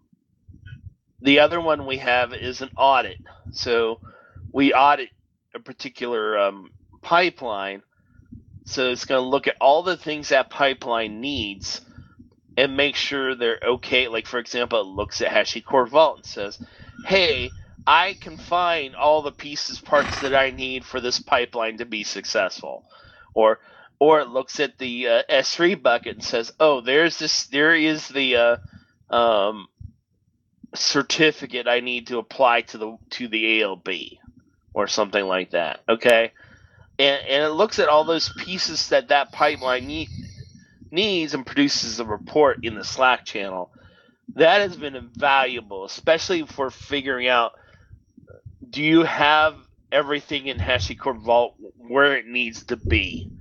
the other one we have is an audit. So we audit a particular um, pipeline. So it's going to look at all the things that pipeline needs and make sure they're okay. Like, for example, it looks at HashiCorp Vault and says, hey, I can find all the pieces, parts that I need for this pipeline to be successful. Or or it looks at the uh, S three bucket and says, oh, there's this, there is the uh, um, certificate I need to apply to the to the A L B or something like that. Okay, and and it looks at all those pieces that that pipeline need, needs and produces a report in the Slack channel. That has been invaluable, especially for figuring out, do you have everything in HashiCorp Vault where it needs to be?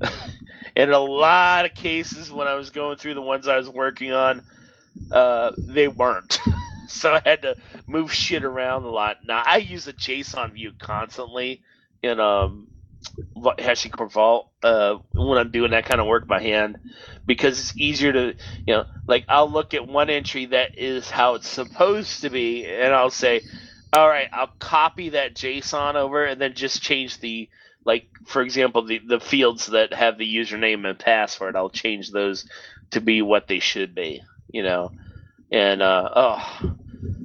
In a lot of cases, when I was going through the ones I was working on, uh, they weren't. So I had to move shit around a lot. Now, I use a JSON view constantly in um, HashiCorp Vault uh, when I'm doing that kind of work by hand, because it's easier to, you know, like I'll look at one entry that is how it's supposed to be, and I'll say, all right, I'll copy that JSON over and then just change the, like, for example, the, the fields that have the username and password, I'll change those to be what they should be, you know. And, uh, oh,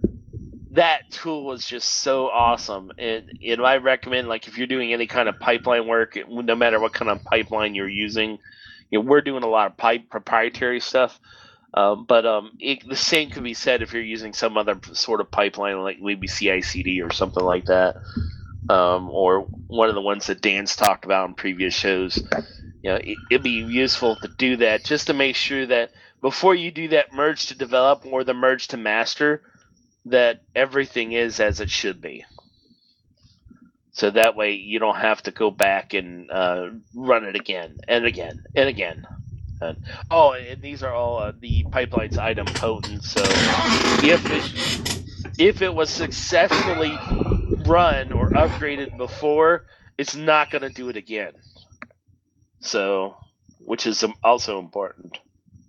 that tool was just so awesome. And, and I recommend, like, if you're doing any kind of pipeline work, no matter what kind of pipeline you're using, you know, we're doing a lot of pipe proprietary stuff. Um, but um, it, the same could be said if you're using some other sort of pipeline, like maybe C I C D or something like that, um, or one of the ones that Dan's talked about in previous shows. You know, it, it'd be useful to do that just to make sure that before you do that merge to develop or the merge to master, that everything is as it should be. So that way you don't have to go back and uh, run it again and again and again. And, oh, and these are all uh, the pipeline's item potent. So if it if it was successfully run or upgraded before, it's not going to do it again. So, which is also important.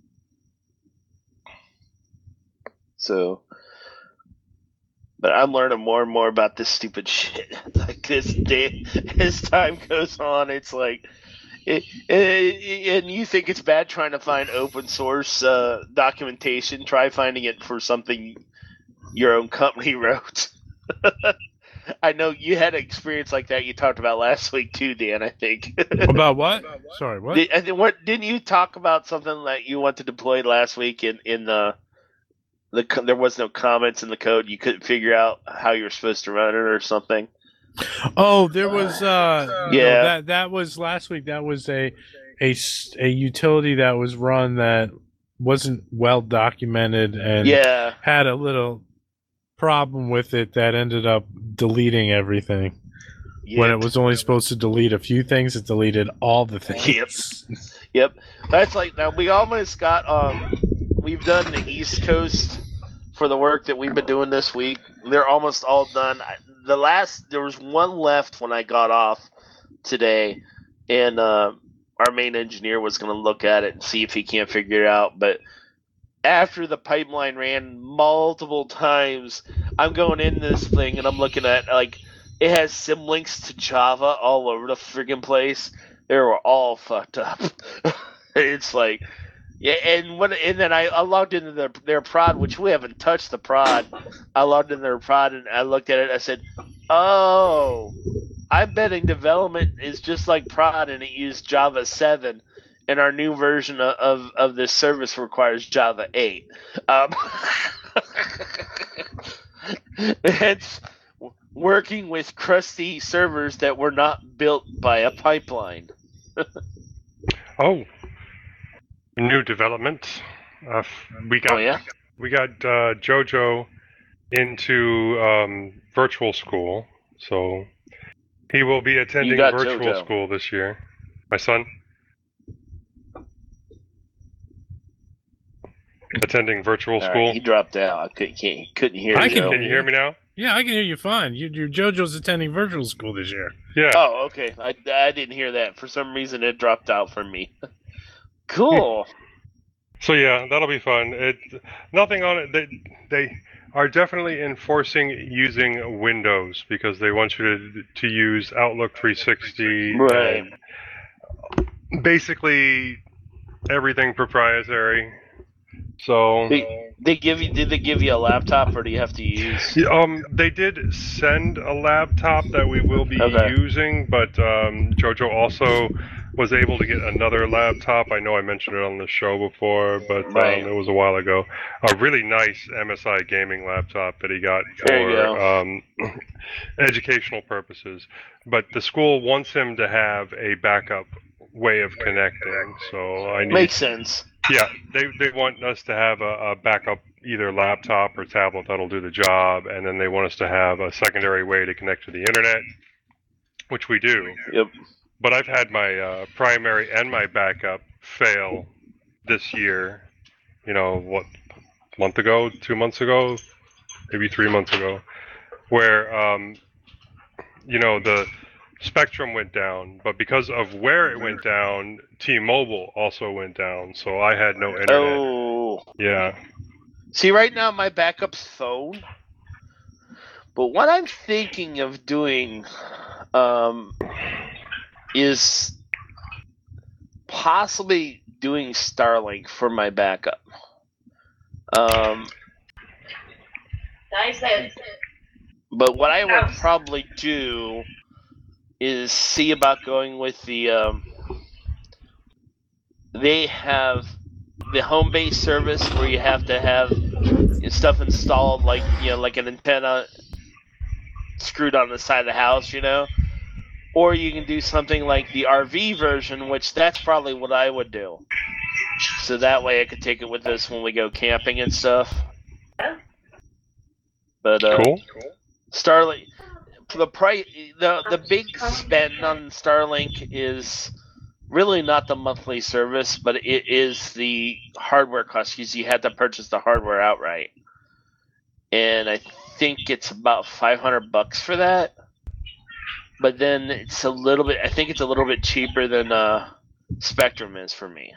So, but I'm learning more and more about this stupid shit. Like this day, as time goes on, it's like it, it, and you think it's bad trying to find open source uh, documentation? Try finding it for something your own company wrote. I know you had an experience like that you talked about last week too, Dan, I think. About what? Sorry, what? Did, I think, what? Didn't you talk about something that you wanted to deploy last week in, in the, the – there was no comments in the code. You couldn't figure out how you were supposed to run it or something? Oh, there was uh, – yeah. No, that, that was last week. That was a, a, a utility that was run that wasn't well documented and yeah. had a little – problem with it that ended up deleting everything. Yep. When it was only supposed to delete a few things, it deleted all the things. Yep. Yep. That's like now we almost got um we've done the East Coast for the work that we've been doing this week. They're almost all done. The last there was one left when I got off today, and uh, our main engineer was going to look at it and see if he can't figure it out, but after the pipeline ran multiple times, I'm going in this thing and I'm looking at, like, it has symlinks to Java all over the friggin' place. They were all fucked up. It's like, yeah, and when and then I, I logged into their their prod, which we haven't touched the prod. I logged in their prod and I looked at it. I said, "Oh, I'm betting development is just like prod, and it used Java seven." And our new version of, of, of this service requires Java eight. Um, it's working with crusty servers that were not built by a pipeline. Oh, new development. Uh, we got oh, yeah? we got uh, Jojo into um, virtual school, so he will be attending virtual Jojo. school this year. My son. Attending virtual All school. Right, he dropped out. I couldn't, can't, couldn't hear I you. can, can you hear me now? Yeah, I can hear you fine. You, your JoJo's attending virtual school this year. Yeah. Oh, okay. I, I didn't hear that. For some reason, it dropped out for me. Cool. So yeah, that'll be fun. It nothing on it. They they are definitely enforcing using Windows because they want you to to use Outlook three sixty. Right. And basically everything proprietary. So they, they give you did they give you a laptop or do you have to use? Um, they did send a laptop that we will be okay. using, but um, JoJo also was able to get another laptop. I know I mentioned it on the show before, but right. um, it was a while ago. A really nice M S I gaming laptop that he got for um, educational purposes. But the school wants him to have a backup way of connecting, so I need. Makes sense. Yeah, they they want us to have a, a backup either laptop or tablet that'll do the job, and then they want us to have a secondary way to connect to the internet, which we do. Yep. But I've had my uh, primary and my backup fail this year. You know, what, a month ago, two months ago, maybe three months ago, where, um, you know, the Spectrum went down, but because of where it went down, T-Mobile also went down, so I had no internet. Oh. Yeah. See, right now my backup's phone, but what I'm thinking of doing um, is possibly doing Starlink for my backup. Um, nice. But what I would probably do is see about going with the um, they have the home base service where you have to have stuff installed, like, you know, like an antenna screwed on the side of the house, you know, or you can do something like the R V version, which that's probably what I would do, so that way I could take it with us when we go camping and stuff. But uh, cool. Starlink, the price, the the big spend on Starlink is really not the monthly service, but it is the hardware cost, because you have to purchase the hardware outright, and I think it's about five hundred bucks for that. But then it's a little bit, I think it's a little bit cheaper than uh, Spectrum is for me.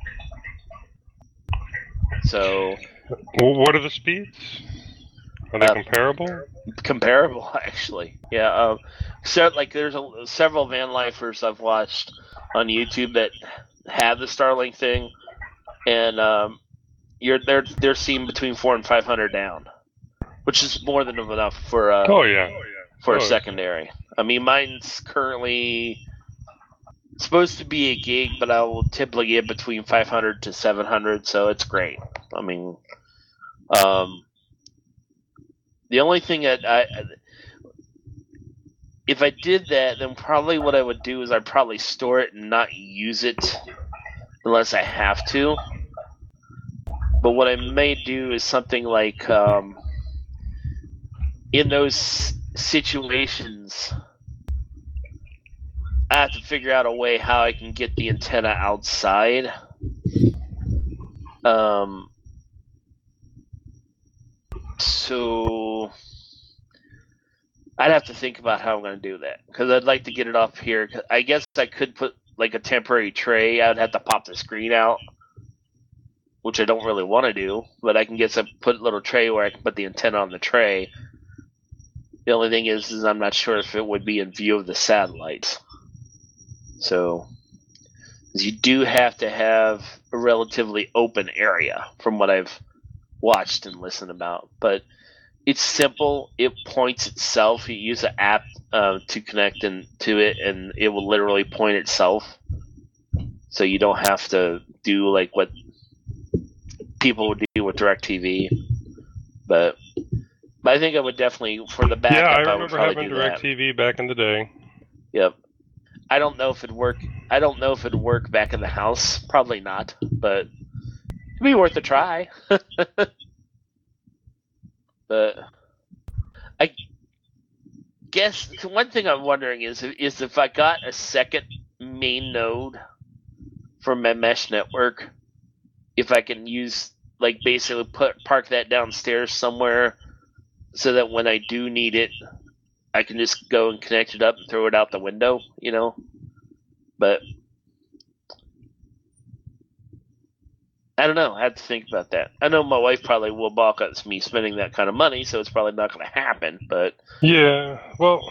So, well, what are the speeds? Are they uh, comparable? Comparable, actually. Yeah. Um, so, like, there's a, several van lifers I've watched on YouTube that have the Starlink thing, and um, you're they're they're seeing between four and five hundred down, which is more than enough for uh, Oh yeah. for Oh, a yeah. secondary. I mean, mine's currently supposed to be a gig, but I will typically get between five hundred to seven hundred, so it's great. I mean, um, the only thing that I, if I did that, then probably what I would do is I'd probably store it and not use it unless I have to. But what I may do is something like, um, in those situations, I have to figure out a way how I can get the antenna outside. Um, so I'd have to think about how I'm going to do that, because I'd like to get it up here. I guess I could put like a temporary tray. I'd have to pop the screen out, which I don't really want to do, but I can get some put a little tray where I can put the antenna on the tray. The only thing is, is I'm not sure if it would be in view of the satellites. So, you do have to have a relatively open area, from what I've watched and listened about. But it's simple. It points itself. You use an app uh, to connect in, to it, and it will literally point itself. So you don't have to do like what people would do with DirecTV. But, but I think I would definitely, for the backup, Yeah, I I would remember probably having do that. DirecTV back in the day. Yep. I don't know if it'd work. I don't know if it'd work back in the house. Probably not, but it'd be worth a try. But I guess one thing I'm wondering is is if I got a second main node for my mesh network, if I can use like basically put park that downstairs somewhere, so that when I do need it, I can just go and connect it up and throw it out the window, you know. But I don't know. I have to think about that. I know my wife probably will balk at me spending that kind of money, so it's probably not going to happen. But Yeah, well,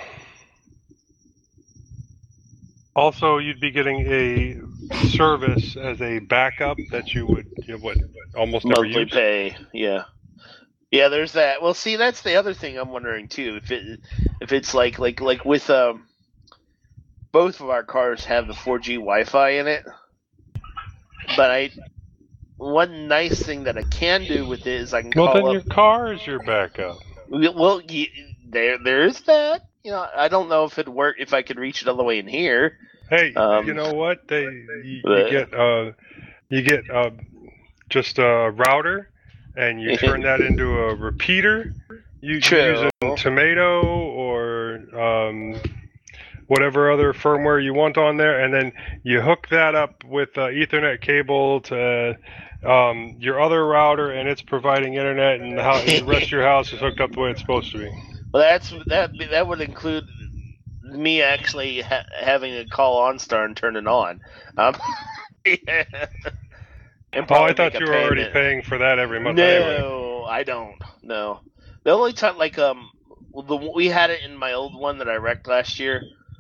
also you'd be getting a service as a backup that you would, you know, what, almost never monthly use. pay, yeah, yeah. There's that. Well, see, that's the other thing I'm wondering too. If it, if it's like, like, like with um, both of our cars have the four G Wi-Fi in it, but I. One nice thing that I can do with it is I can Well, call then up. your car is your backup. Well, y- there, there is that. You know, I don't know if it'd work if I could reach it all the way in here. Hey, Um, you know what? They you, but- you get uh, you get uh, just a router, and you turn that into a repeater. You True. using Tomato or um, whatever other firmware you want on there, and then you hook that up with uh, Ethernet cable to um, your other router, and it's providing internet, and the, house, the rest of your house is hooked up the way it's supposed to be. Well, that's that. That would include me actually ha- having a call OnStar and turn it on. Um, yeah. And Oh, probably I thought make a you were already payment. paying for that every month No, anyway. I don't. No, the only time like um, well, the we had it in my old one that I wrecked last year.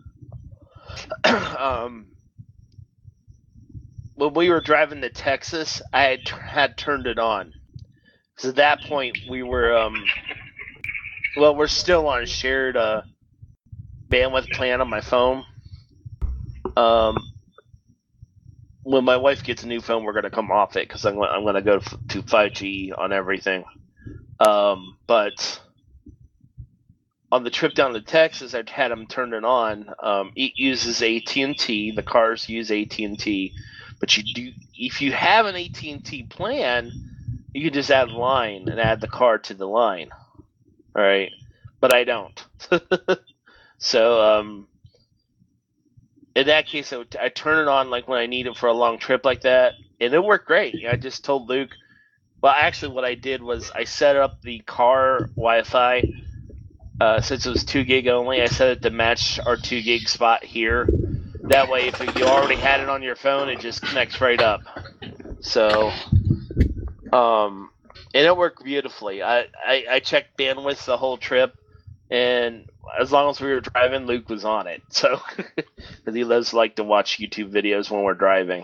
um, when we were driving to Texas, I had, had turned it on. Because at that point, we were, um, well, we're still on a shared uh, bandwidth plan on my phone. Um, when my wife gets a new phone, we're going to come off it because I'm, I'm going to go to five G on everything. Um, but on the trip down to Texas, I had them turn it on. Um, it uses A T and T. The cars use A T and T. But you do, if you have an A T and T plan, you can just add a line and add the car to the line. All right, but I don't. So um, in that case, I, would, I turn it on like when I need it for a long trip like that, and it worked great. I just told Luke. Well, actually, what I did was I set up the car Wi-Fi. Uh, since it was two gig only, I set it to match our two gig spot here. That way, if you already had it on your phone, it just connects right up. So, um, and it worked beautifully. I, I, I checked bandwidth the whole trip, And as long as we were driving, Luke was on it. So, because he loves like to watch YouTube videos when we're driving.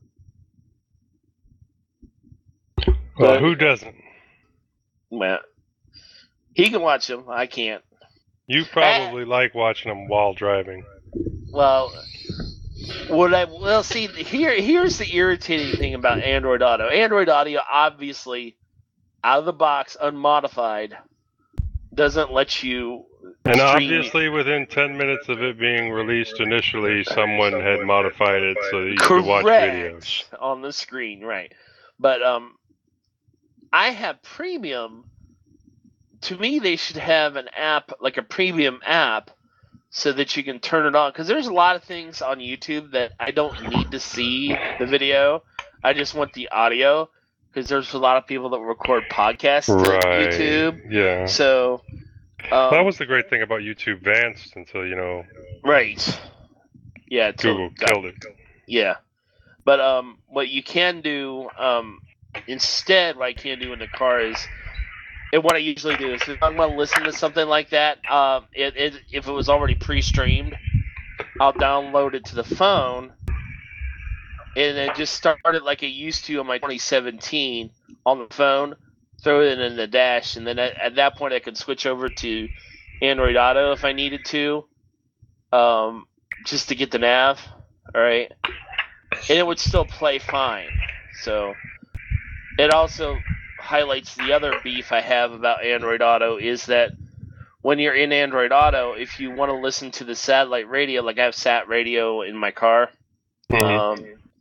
Well, But- who doesn't? Well, he can watch them. I can't. You probably like watching them while driving. Well, what I well see here here's the irritating thing about Android Auto. Android Audio, obviously, out of the box, unmodified, doesn't let you. And stream- obviously, within ten minutes of it being released initially, someone had modified it so that you could watch videos. Correct on the screen, right? But um, I have premium. To me, they should have an app, like a premium app, so that you can turn it on. Because there's a lot of things on YouTube that I don't need to see the video. I just want the audio. Because there's a lot of people that record podcasts on Right. YouTube. Yeah. So, um, that was the great thing about YouTube Vanced until, you know, right. Yeah, till- Google killed it. Yeah, but um, what you can do um, instead, what I can do in the car is, and what I usually do is if I'm going to listen to something like that, um, it, it, if it was already pre-streamed, I'll download it to the phone, and then just start it like I used to on my twenty seventeen on the phone, throw it in the dash, and then at, at that point I could switch over to Android Auto if I needed to, um, just to get the nav. All right, and it would still play fine. So it also highlights the other beef I have about Android Auto is that when you're in Android Auto, if you want to listen to the satellite radio, like I have sat radio in my car, Mhm. um,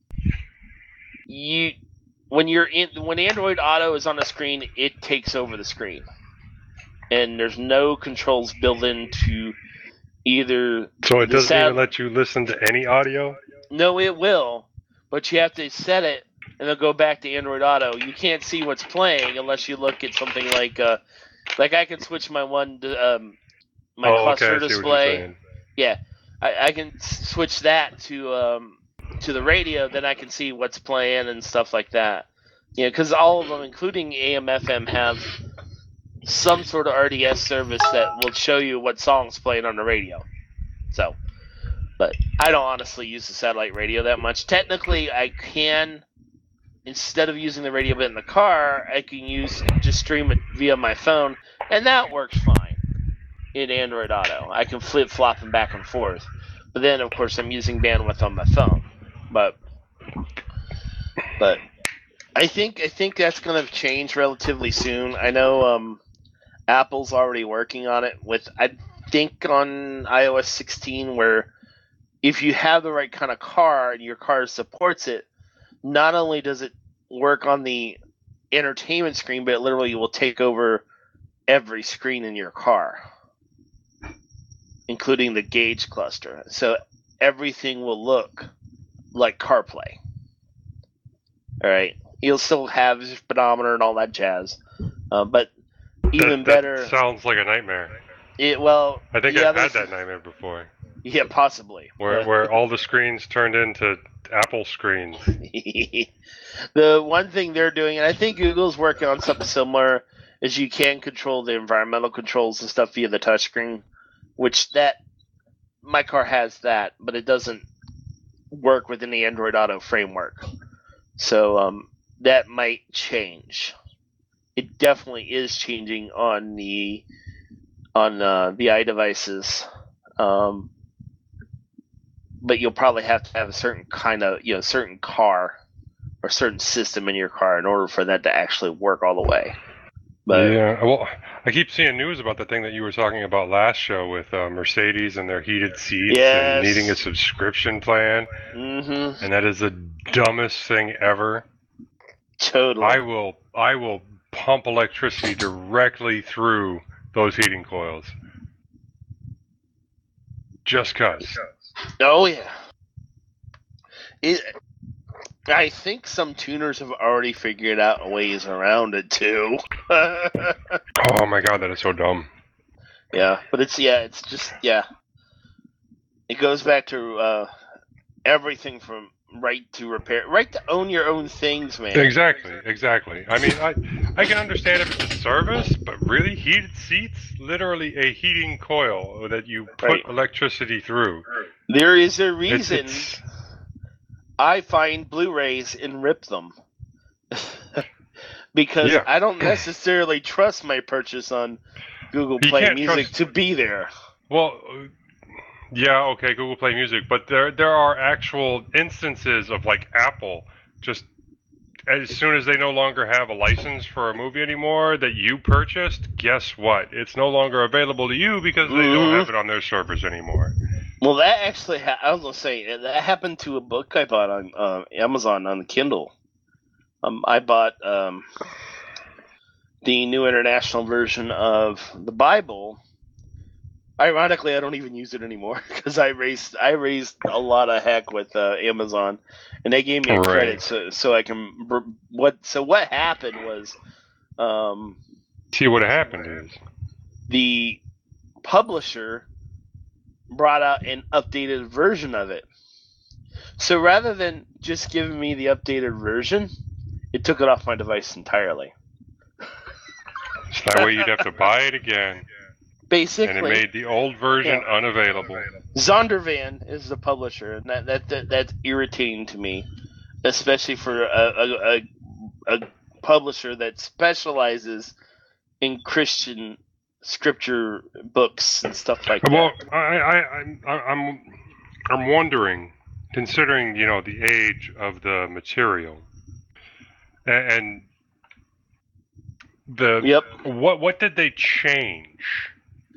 you when you're in when Android Auto is on the screen, it takes over the screen, and there's no controls built into either. So it the doesn't sat- even let you listen to any audio? No, it will, but you have to set it and then go back to Android Auto. You can't see what's playing unless you look at something like, uh, like I can switch my one, to, um, my oh, cluster okay, I see what you're display. saying. Yeah, I, I can s- switch that to um, to the radio. Then I can see what's playing and stuff like that. Yeah, because all of them, including A M F M, have some sort of R D S service that will show you what songs playing on the radio. So, but I don't honestly use the satellite radio that much. Technically, I can, instead of using the radio bit in the car, I can use just stream it via my phone, and that works fine in Android Auto. I can flip flop them back and forth. But then, of course, I'm using bandwidth on my phone. But, but I think I think that's going to change relatively soon. I know um, Apple's already working on it with, I think, on i O S sixteen, where if you have the right kind of car and your car supports it, not only does it work on the entertainment screen, but it literally will take over every screen in your car, including the gauge cluster. So everything will look like CarPlay. All right. You'll still have your speedometer and all that jazz. Uh, but even that, that better, sounds like a nightmare. it, well, I think yeah, I've had there's- that nightmare before. Yeah, possibly. Where, But- where all the screens turned into Apple screens. The one thing they're doing, and I think Google's working on something similar, is you can control the environmental controls and stuff via the touchscreen, which that my car has that, but it doesn't work within the Android Auto framework. So um, that might change. It definitely is changing on the on uh, the iDevices. Um, but you'll probably have to have a certain kind of, you know, certain car or certain system in your car in order for that to actually work all the way. But yeah, well, I keep seeing news about the thing that you were talking about last show with uh, Mercedes and their heated seats Yes. and needing a subscription plan, mm-hmm, and that is the dumbest thing ever. totally. I will, I will pump electricity directly through those heating coils, just cause. Oh yeah. It, I think some tuners have already figured out ways around it too. Oh my god, that is so dumb. Yeah, but it's yeah, it's just yeah. It goes back to uh, everything from right to repair, right to own your own things, man. Exactly, exactly. I mean, I I can understand if it's a service, but really, heated seats, literally a heating coil that you put Right. electricity through. There is a It's, reason it's I find Blu-rays and rip them. Because Yeah. I don't necessarily trust my purchase on Google You Play can't Music trust- to be there. well, uh, yeah, okay, Google Play Music, but there there are actual instances of like Apple just as soon as they no longer have a license for a movie anymore that you purchased, guess what? It's no longer available to you because they don't Mhm. have it on their servers anymore. Well, that actually, ha- I was gonna say that happened to a book I bought on uh, Amazon on the Kindle. Um, I bought um, the New International Version of the Bible. Ironically, I don't even use it anymore because I raised I raised a lot of heck with uh, Amazon, and they gave me a Right. credit so so I can br- what so what happened was um, See, what happened is the publisher brought out an updated version of it. So rather than just giving me the updated version, it took it off my device entirely. so that way you'd have to buy it again, and it Basically, made the old version Yeah. unavailable. Zondervan is the publisher, and that, that, that that's irritating to me, especially for a, a, a, a publisher that specializes in Christian scripture books and stuff like Well, that. I, I, I'm, I'm, I'm wondering, considering you know the age of the material, and, and the Yep. what what did they change?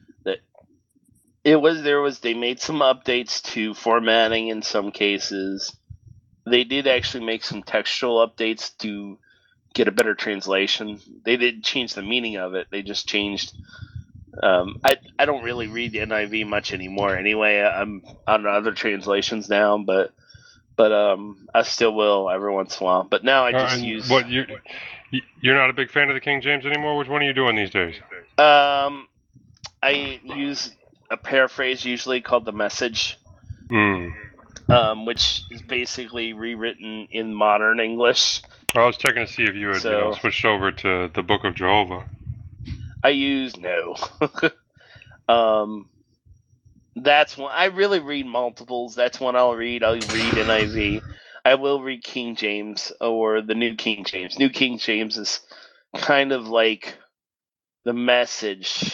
It was there was they made some updates to formatting in some cases. They did actually make some textual updates to get a better translation. They didn't change the meaning of it. They just changed. Um, I I don't really read the N I V much anymore. Anyway, I'm on other translations now, but but um, I still will every once in a while. But now I Uh, just and use. what you you're not a big fan of the King James anymore. Which one are you doing these days? Um, I use a paraphrase usually called the Message. Hmm. Um, which is basically rewritten in modern English. I was checking to see if you had you know, So- switched over to the Book of Jehovah. I use no. um, that's one I really read multiples. That's one I'll read. I'll read N I V. I will read King James or the New King James. New King James is kind of like the Message,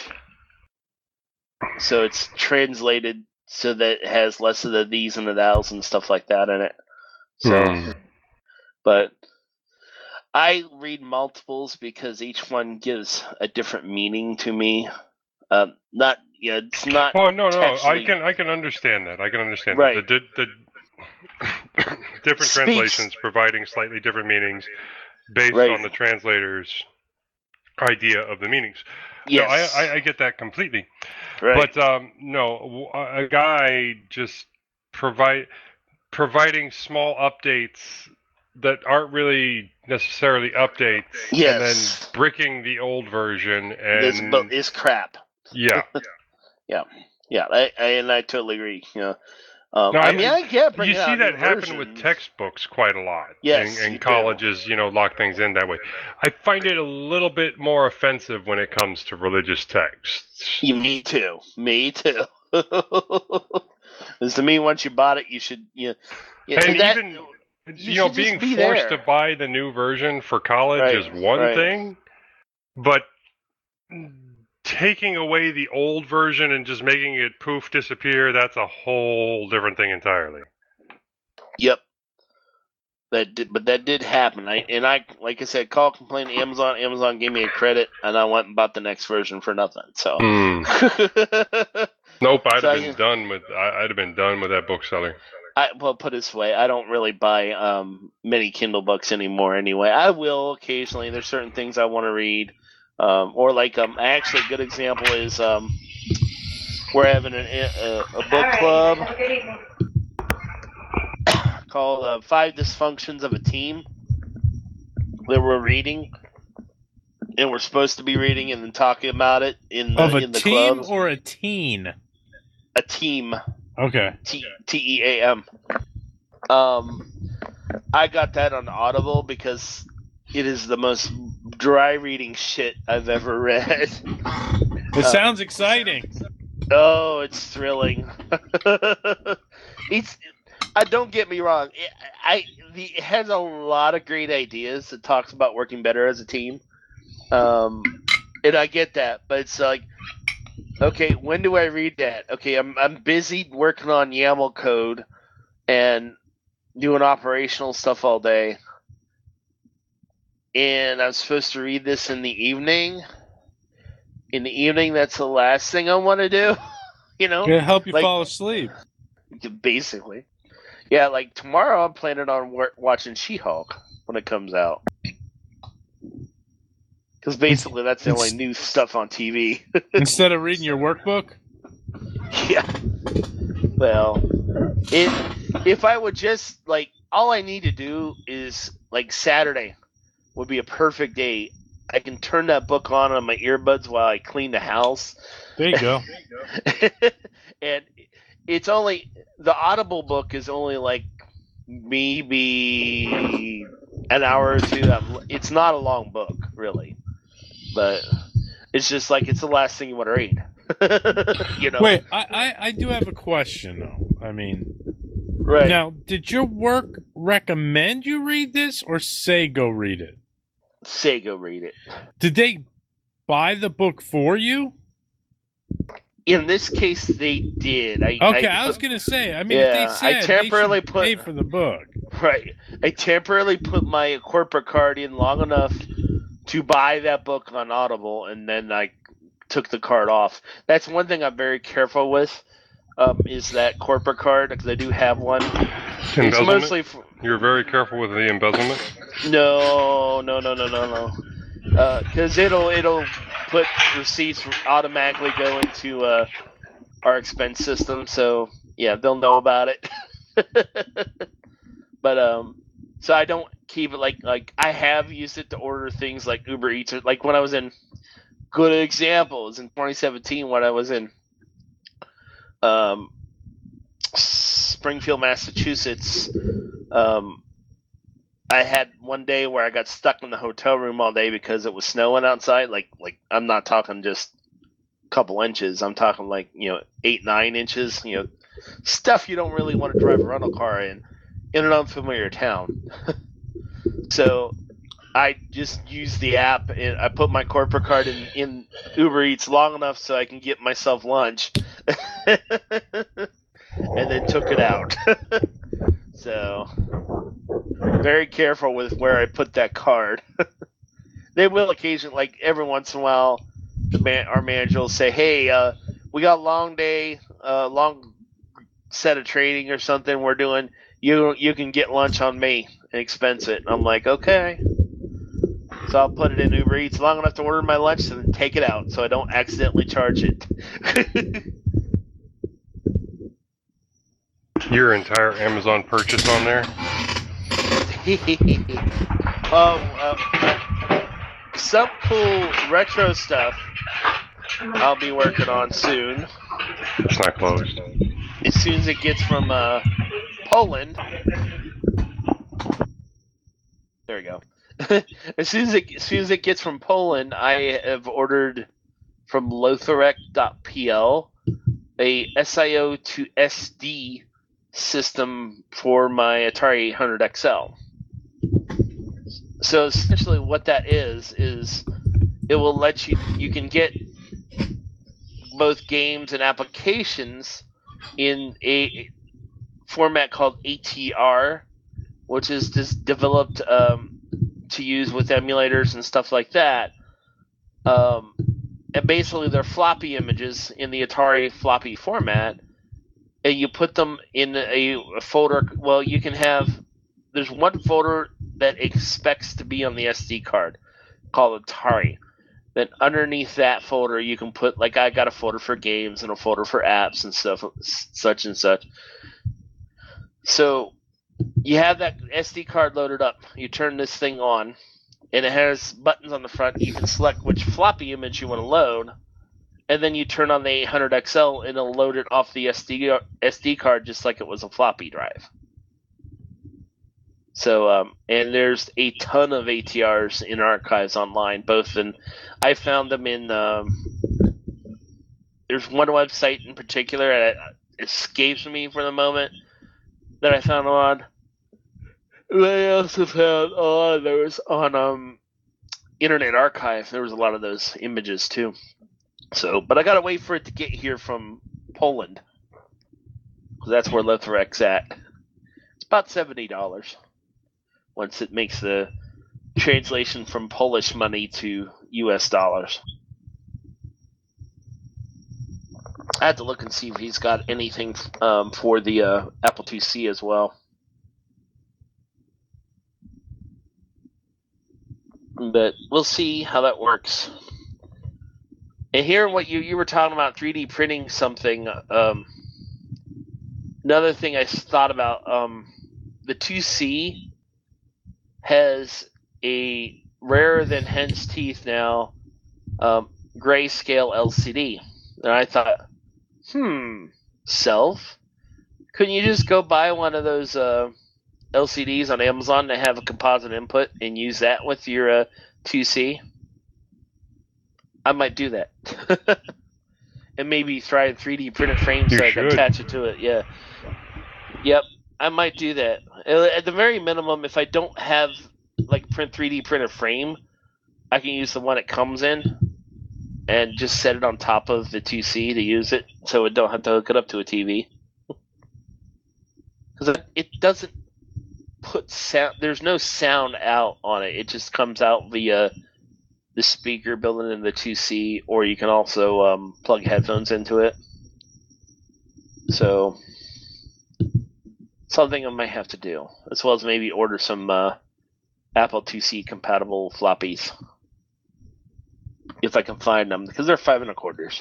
so it's translated so that it has less of the these and the thous and stuff like that in it. So. Hmm. But I read multiples because each one gives a different meaning to me. Um, not yeah, it's not Oh no, no, I textually- can I can understand that. I can understand Right. that. The, the, the different Speaks- translations providing slightly different meanings based Right. on the translator's idea of the meanings. yes, No, I, I I get that completely. right. But um, no, a a guy just provide providing small updates that aren't really necessarily updates, Yes. and then bricking the old version this and book is crap. yeah. Yeah, I, I and I totally agree. You know, um, No, I, I- mean, I get You bringing see out a that new happen with version. textbooks quite a lot. Yes, and, you and do. colleges, you know, lock things in that way. I find it a little bit more offensive when it comes to religious texts. Yeah, me too. Me too. Because to me, once you bought it, you should. You know, yeah, And that, even, you you know, should just being be forced there. to buy the new version for college Right, is one right. thing, but taking away the old version and just making it poof disappear, that's a whole different thing entirely. Yep. That did, but that did happen. I and I, like I said, call complain to Amazon. Amazon gave me a credit, and I went and bought the next version for nothing. So. Nope, I'd So have I- been done with. I, I'd have been done with that bookseller. I well, put it this way, I don't really buy um, many Kindle books anymore. Anyway, I will occasionally. There's certain things I want to read, um, or like um, actually a good example is um, we're having an, a, a book club called uh, Five Dysfunctions of a Team that we're reading, and we're supposed to be reading and then talking about it in the Of a in the team club. or a teen? A team. Okay. T T E A M. Um, I got that on Audible because it is the most dry reading shit I've ever read. It Uh, sounds exciting. Oh, it's thrilling. it's. I don't get me wrong. It, I the, it has a lot of great ideas. It talks about working better as a team, um, and I get that. But it's like, okay, when do I read that? Okay, I'm I'm busy working on YAML code and doing operational stuff all day, and I'm supposed to read this in the evening. In the evening, that's the last thing I want to do. You know, It'll help you like- fall asleep. basically. Yeah, like tomorrow I'm planning on wor- watching She-Hulk when it comes out. Because basically that's the only new stuff on T V. Instead of reading your workbook? Yeah. Well, if if I would just like all I need to do is like Saturday would be a perfect day. I can turn that book on on my earbuds while I clean the house. There you go. And it's only the Audible book is only like maybe an hour or two. It's not a long book, really, but it's just like it's the last thing you want to read. You know. Wait, I, I, I do have a question, though. I mean, Right. now, did your work recommend you read this or say go read it? Say go read it. Did they buy the book for you? In this case, they did. I, Okay, I, I was gonna say. I mean, Yeah, if I they said temporarily they should put- pay for the book. Right. I temporarily put my corporate card in long enough to buy that book on Audible, and then I took the card off. That's one thing I'm very careful with, um, is that corporate card, because I do have one. It's Embezzlement? mostly for, You're very careful with the embezzlement? no, no, no, no, no, no. Because it'll it'll put receipts automatically go into uh, our expense system, so yeah, they'll know about it. But um, so I don't keep it like like I have used it to order things like Uber Eats, or like when I was in. Good example is in twenty seventeen when I was in um, Springfield, Massachusetts. Um, I had one day where I got stuck in the hotel room all day because it was snowing outside. Like, like I'm not talking just a couple inches. I'm talking like, you know, eight, nine inches. You know, stuff you don't really want to drive a rental car in in an unfamiliar town. So I just use the app and I put my corporate card in, in Uber Eats long enough so I can get myself lunch, and then took it out. So very careful with where I put that card. They will occasionally, like every once in a while, the man, our manager will say, "Hey, uh, we got a long day, uh, long set of trading or something we're doing. You you can get lunch on me and expense it." And I'm like, okay. So I'll put it in Uber Eats long enough to order my lunch and then take it out so I don't accidentally charge it. Your entire Amazon purchase on there? Oh, uh, some cool retro stuff I'll be working on soon. It's not closed. As soon as it gets from uh, Poland. There we go. as soon as it as soon as it gets from Poland, I have ordered from Lotharek dot P L a S I O to S D system for my Atari eight hundred X L. So essentially, what that is is it will let you you can get both games and applications in a format called A T R, which is just developed um, to use with emulators and stuff like that. Um, and basically, they're floppy images in the Atari floppy format, and you put them in a, a folder. Well, you can have. There's one folder that expects to be on the S D card called Atari. Then underneath that folder, you can put, like, I got a folder for games and a folder for apps and stuff, such and such. So you have that S D card loaded up. You turn this thing on, and it has buttons on the front. You can select which floppy image you want to load, and then you turn on the eight hundred X L, and it'll load it off the S D S D card just like it was a floppy drive. So, um, and there's a ton of A T Rs in archives online, both in, I found them in, um, there's one website in particular that escapes me for the moment that I found on. I also found a lot of those on um, Internet Archive. There was a lot of those images too. So, but I gotta wait for it to get here from Poland, because that's where Lithorec's at. It's about seventy dollars once it makes the translation from Polish money to U S dollars. I have to look and see if he's got anything um, for the uh, Apple two C as well. But we'll see how that works. And here, what you, you were talking about three D printing something. Um, another thing I thought about, um, the two C has a rarer than hen's teeth now um, grayscale L C D. And I thought, hmm, self, couldn't you just go buy one of those uh, L C Ds on Amazon that have a composite input and use that with your uh, two C? I might do that. And maybe try a three D printed frame so You I can should. attach it to it. Yeah. Yep. I might do that. At the very minimum, if I don't have like print three D printed frame, I can use the one it comes in and just set it on top of the two C to use it, so I don't have to hook it up to a T V. Because it doesn't put sound. There's no sound out on it. It just comes out via the speaker built into the two C, or you can also um, plug headphones into it. So something I might have to do, as well as maybe order some uh, Apple two C compatible floppies if I can find them, because they're five and a quarters.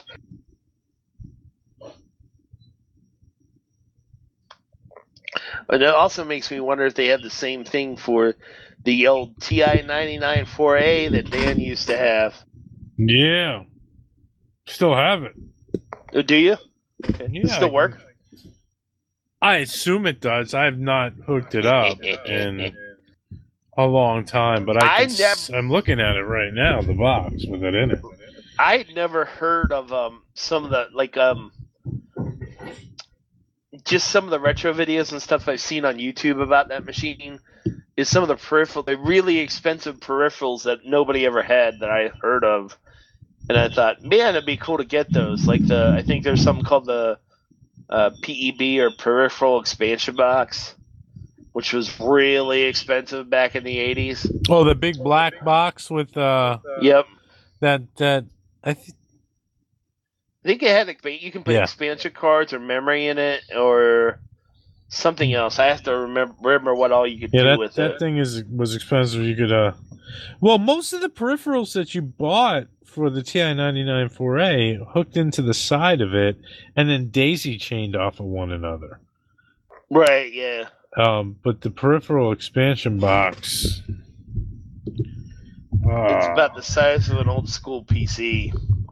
But it also makes me wonder if they have the same thing for the old T I ninety-nine four A that Dan used to have. Yeah. Still have it. Oh, do you? Yeah, Does it still work? I assume it does. I have not hooked it up in a long time, but I I can s- nev- I'm looking at it right now, the box with it in it. I'd never heard of um some of the like um just some of the retro videos and stuff I've seen on YouTube about that machine. Is some of the peripheral, the really expensive peripherals that nobody ever had that I heard of, and I thought, man, it'd be cool to get those. Like the, I think there's something called the uh, P E B or peripheral expansion box, which was really expensive back in the eighties. Oh, the big black box with uh Yep. that that I th- I think it had like, you can put Yeah. expansion cards or memory in it or something else. I have to remember remember what all you could yeah do that with that it. thing is was expensive. You could uh, well, most of the peripherals that you bought for the T I ninety-nine four A hooked into the side of it and then daisy chained off of one another. Right, yeah. Um, but the peripheral expansion box, It's uh, about the size of an old school P C.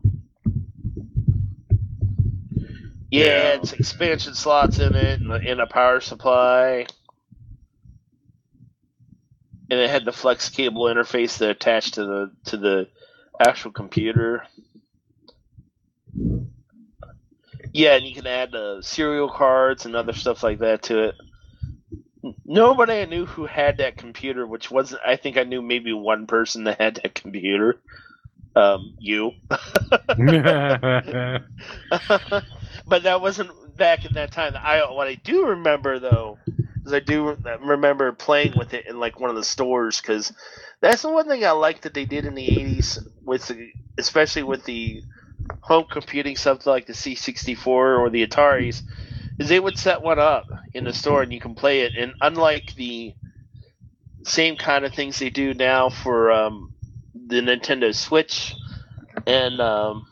Yeah, Yeah. it's expansion slots in it and, and a power supply. And it had the flex cable interface that attached to the to the actual computer. Yeah, and you can add uh, serial cards and other stuff like that to it. Nobody I knew who had that computer, which wasn't. I think I knew maybe one person that had that computer. Um, you. But that wasn't back in that time. I what I do remember though is I do remember playing with it in like one of the stores, because that's the one thing I liked that they did in the eighties with the, especially with the home computing stuff like the C sixty-four or the Ataris, is they would set one up in the store and you can play it. And unlike the same kind of things they do now for um, the Nintendo Switch and um,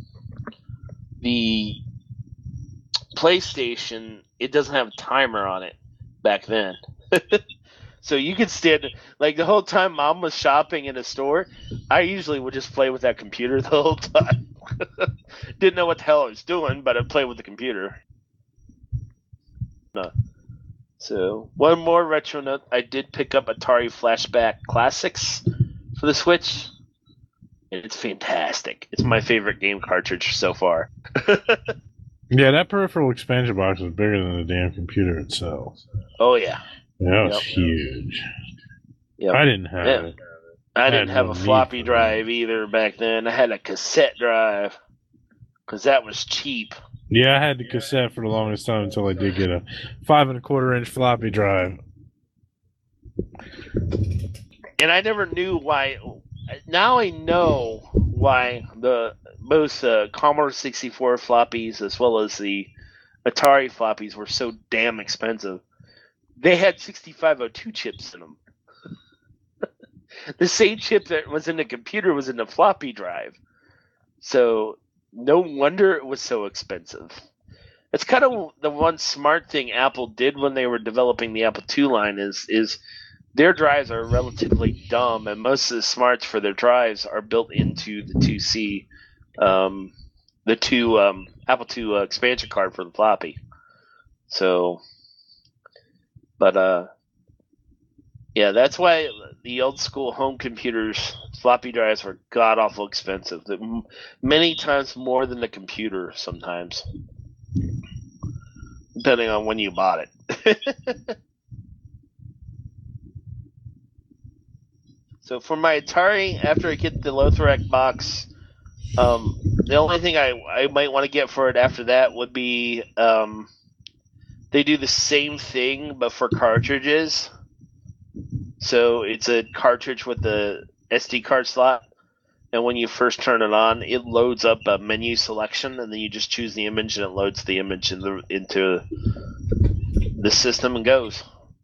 the PlayStation, it doesn't have a timer on it back then. So you could stand, like the whole time Mom was shopping in a store, I usually would just play with that computer the whole time. Didn't know what the hell I was doing, but I'd play with the computer. No. So one more retro note: I did pick up Atari Flashback Classics for the Switch. It's fantastic. It's my favorite game cartridge so far. Yeah, that peripheral expansion box was bigger than the damn computer itself. Oh yeah, That was Yep. huge. Yep. I didn't have Yeah. it. I didn't had have no a need floppy for drive either back then. I had a cassette drive because that was cheap. Yeah, I had the cassette for the longest time until I did get a five and a quarter inch floppy drive. And I never knew why. Now I know why the both uh, Commodore sixty-four floppies as well as the Atari floppies were so damn expensive. They had sixty-five oh two chips in them. The same chip that was in the computer was in the floppy drive. So no wonder it was so expensive. It's kind of the one smart thing Apple did when they were developing the Apple two line is is their drives are relatively dumb, and most of the smarts for their drives are built into the two C, um, the two um, Apple two uh, expansion card for the floppy. So, but uh, yeah, that's why the old school home computers floppy drives were god awful expensive. The- Many times more than the computer sometimes, depending on when you bought it. So for my Atari, after I get the Lothrak box, um, the only thing I, I might want to get for it after that would be um, they do the same thing but for cartridges. So it's a cartridge with the S D card slot, and when you first turn it on, it loads up a menu selection, and then you just choose the image, and it loads the image in the, into the system and goes.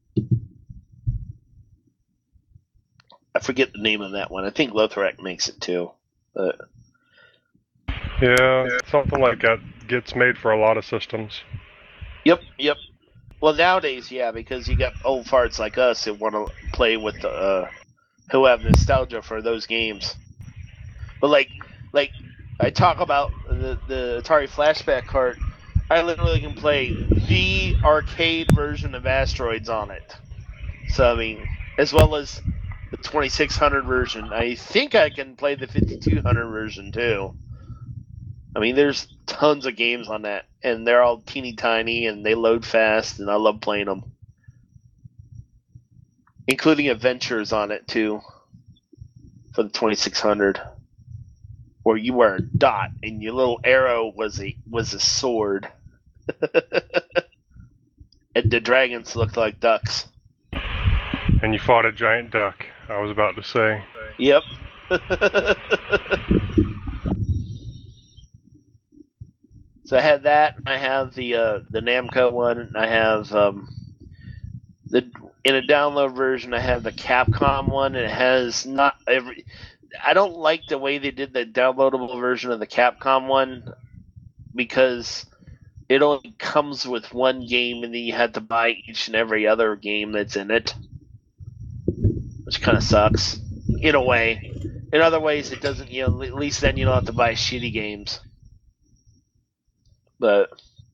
I forget the name of that one. I think Lothrak makes it too. But Yeah, something like that gets made for a lot of systems. yep, yep. Well, nowadays, yeah, because you got old farts like us who want to play with the, uh, who have nostalgia for those games. But like, like I talk about the the Atari Flashback cart, I literally can play the arcade version of Asteroids on it. So I mean, as well as the twenty-six hundred version. I think I can play the fifty-two hundred version too. I mean, there's tons of games on that, and they're all teeny tiny, and they load fast, and I love playing them. Including Adventures on it too, for the twenty-six hundred, where you were a dot, and your little arrow was a was a sword, and the dragons looked like ducks. And you fought a giant duck, I was about to say. Yep. So I had that. I have the uh, the Namco one. I have um, the in a download version. I have the Capcom one. And it has not every. I don't like the way they did the downloadable version of the Capcom one because it only comes with one game, and then you have to buy each and every other game that's in it, which kind of sucks in a way. In other ways, it doesn't. You know, at least then you don't have to buy shitty games. But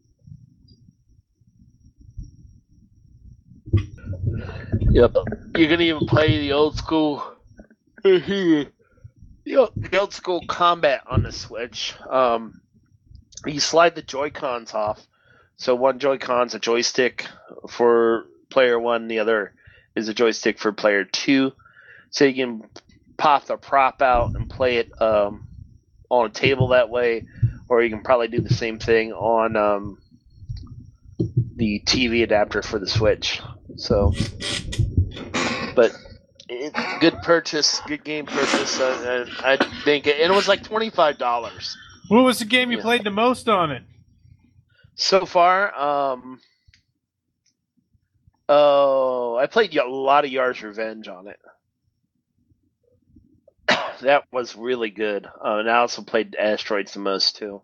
yep, you can even play the old school, the old, the old school combat on the Switch. Um, you slide the Joy-Cons off, so one Joy-Con's a joystick for player one, the other is a joystick for player two. So you can pop the prop out and play it um, on a table that way. Or you can probably do the same thing on um, the T V adapter for the Switch. So, but it, good purchase, good game purchase. Uh, I think, it, and it was like twenty-five dollars. What was the game you Yeah. played the most on it? So far, um, oh, I played a lot of Yar's Revenge on it. That was really good. Uh, and I also played Asteroids the most too.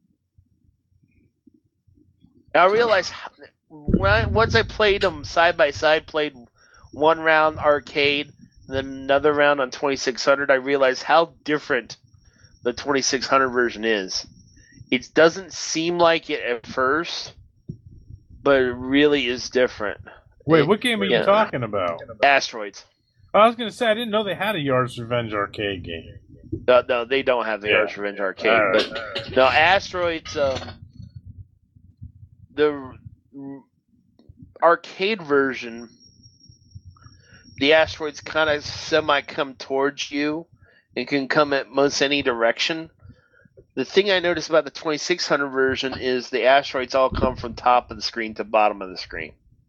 I realized when I, once I played them side by side, played one round arcade, and then another round on twenty-six hundred, I realized how different the twenty-six hundred version is. It doesn't seem like it at first, but it really is different. Wait, It- what game are you yeah. talking about? Asteroids. I was gonna say I didn't know they had a Yard's Revenge arcade game. No, no, they don't have the Yeah. Yard's Revenge arcade, All right, but all right. no, Asteroids. Um, the mm, arcade version, the asteroids kind of semi come towards you and can come at most any direction. The thing I noticed about the twenty-six hundred version is the asteroids all come from top of the screen to bottom of the screen.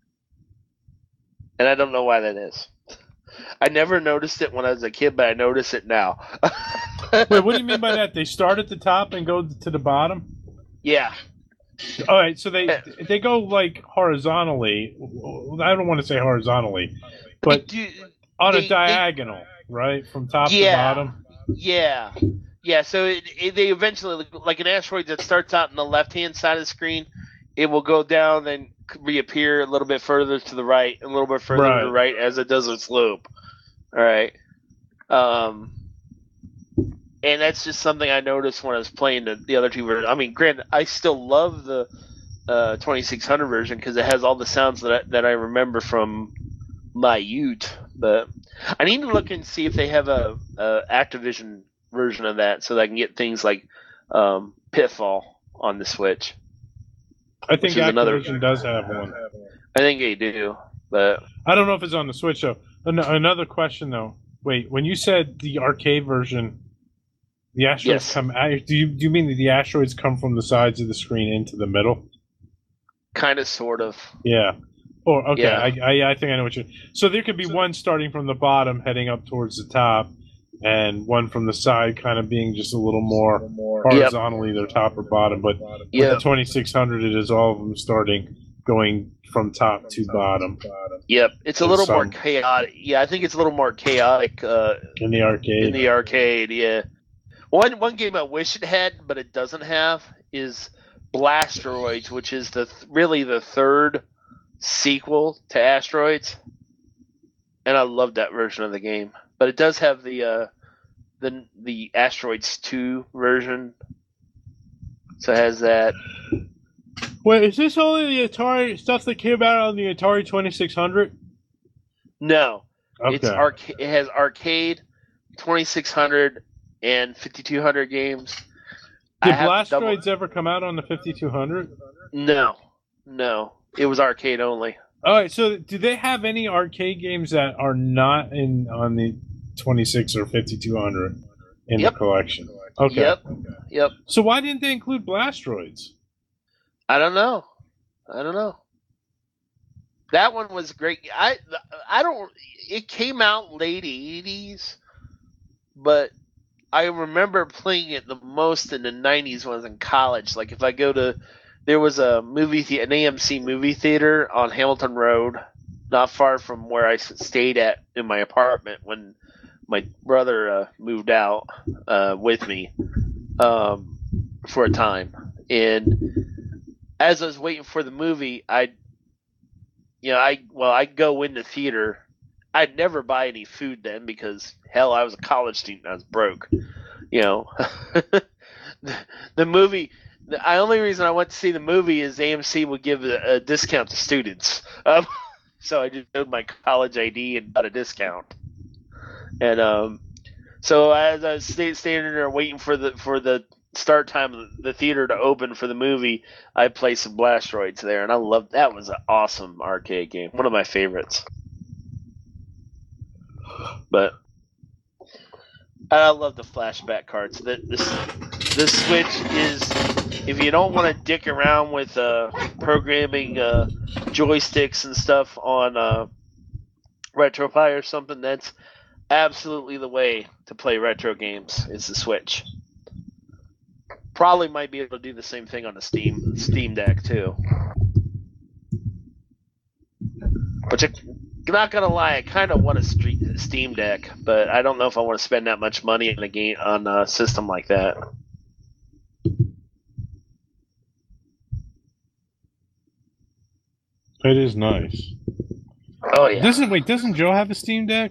And I don't know why that is. I never noticed it when I was a kid, but I notice it now. Wait, what do you mean by that? They start at the top and go to the bottom? Yeah. All right, so they they go like horizontally. I don't want to say horizontally, but Do- on they- a they- diagonal, right, from top Yeah. to bottom. Yeah, yeah. So it, it, they eventually, like an asteroid that starts out in the left-hand side of the screen, it will go down and reappear a little bit further to the right, and a little bit further Right. to the right as it does its loop. All right. Um, and that's just something I noticed when I was playing the, the other two versions. I mean, granted, I still love the uh, twenty-six hundred version because it has all the sounds that I, that I remember from my youth. But I need to look and see if they have a, a Activision version of that so that I can get things like um, Pitfall on the Switch. I Which think is another- Activision does have one. I think they do, but I don't know if it's on the Switch though. An- Another question though. Wait, when you said the arcade version, the asteroids Yes. come. out- Do you do you mean that the asteroids come from the sides of the screen into the middle? kind of, sort of. Yeah. Or okay, Yeah. I, I I think I know what you. So there could be one starting from the bottom, heading up towards the top, and one from the side, kind of being just a little more horizontally, their top or bottom. But with Yeah. the twenty-six hundred, it is all of them starting going from top to bottom Yep, it's a There's little more some- chaotic. Yeah, I think it's a little more chaotic uh, in the arcade. in the arcade. Yeah, one one game I wish it had, but it doesn't have, is Blasteroids, which is the th- really the third sequel to Asteroids, and I love that version of the game. But it does have the uh, the the Asteroids two version, so it has that. Wait, is this only the Atari stuff that came out on the Atari twenty-six hundred? No, Okay. it's arca- It has arcade, twenty-six hundred, and fifty-two hundred games. I Did have to double- Blasteroids ever come out on the fifty-two hundred? No, no, it was arcade only. All right, so do they have any arcade games that are not in on the twenty-six or fifty-two hundred in Yep. the collection? Okay. Yep, yep. So why didn't they include Blasteroids? I don't know. I don't know. That one was great. I I don't. It came out late eighties, but I remember playing it the most in the nineties when I was in college. Like if I go to, there was a movie the- an A M C movie theater on Hamilton Road, not far from where I s- stayed at in my apartment when my brother uh, moved out uh, with me um, for a time. And as I was waiting for the movie, I, you know, I well, I go in the theater. I'd never buy any food then because hell, I was a college student. I was broke. You know, the, the movie. The only reason I went to see the movie is A M C would give a, a discount to students. Um, so I just showed my college I D and got a discount. And um, so as I was sta- standing there waiting for the for the start time of the theater to open for the movie, I played some Blasteroids there, and I loved that. Was an awesome arcade game, one of my favorites. But I love the flashback cards. The this this Switch is, if you don't want to dick around with uh, programming uh, joysticks and stuff on uh, RetroPie or something, that's absolutely the way to play retro games. Is the Switch. Probably might be able to do the same thing on the Steam Steam Deck too. But I'm not gonna lie, I kind of want a street, Steam Deck, but I don't know if I want to spend that much money in a game on a system like that. It is nice. Oh yeah, Doesn't wait? Doesn't Joe have a Steam Deck?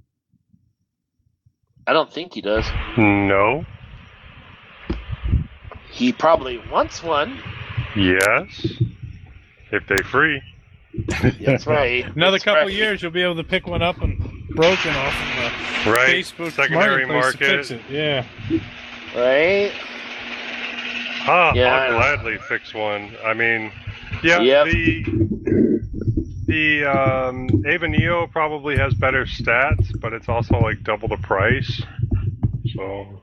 I don't think he does. No. He probably wants one. Yes. If they free. That's right. Another That's couple right. years, you'll be able to pick one up and broken off of the Right. Facebook Secondary marketplace to market. fix it. Yeah. Right? Ah, Yeah. I'll gladly fix one. I mean, yeah, Yep. the the um, Ava Neo probably has better stats, but it's also like double the price. So,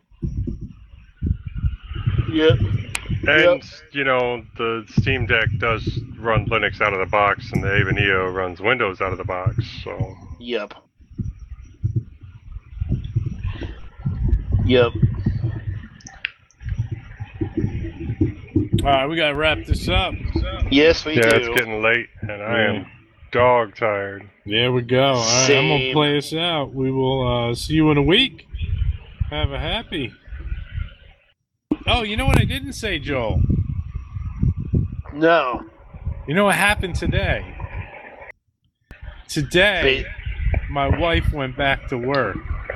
Yep. and you know, the Steam Deck does run Linux out of the box, and the Ava Neo runs Windows out of the box. So, Yep. Yep. All right, we gotta wrap this up. Yes, we yeah, do. it's getting late, and I Yeah. am dog tired. There we go. All right, I'm gonna Same. play us out. We will uh, see you in a week. Have a happy. Oh, you know what I didn't say, Joel? No. You know what happened today? Today, my wife went back to work.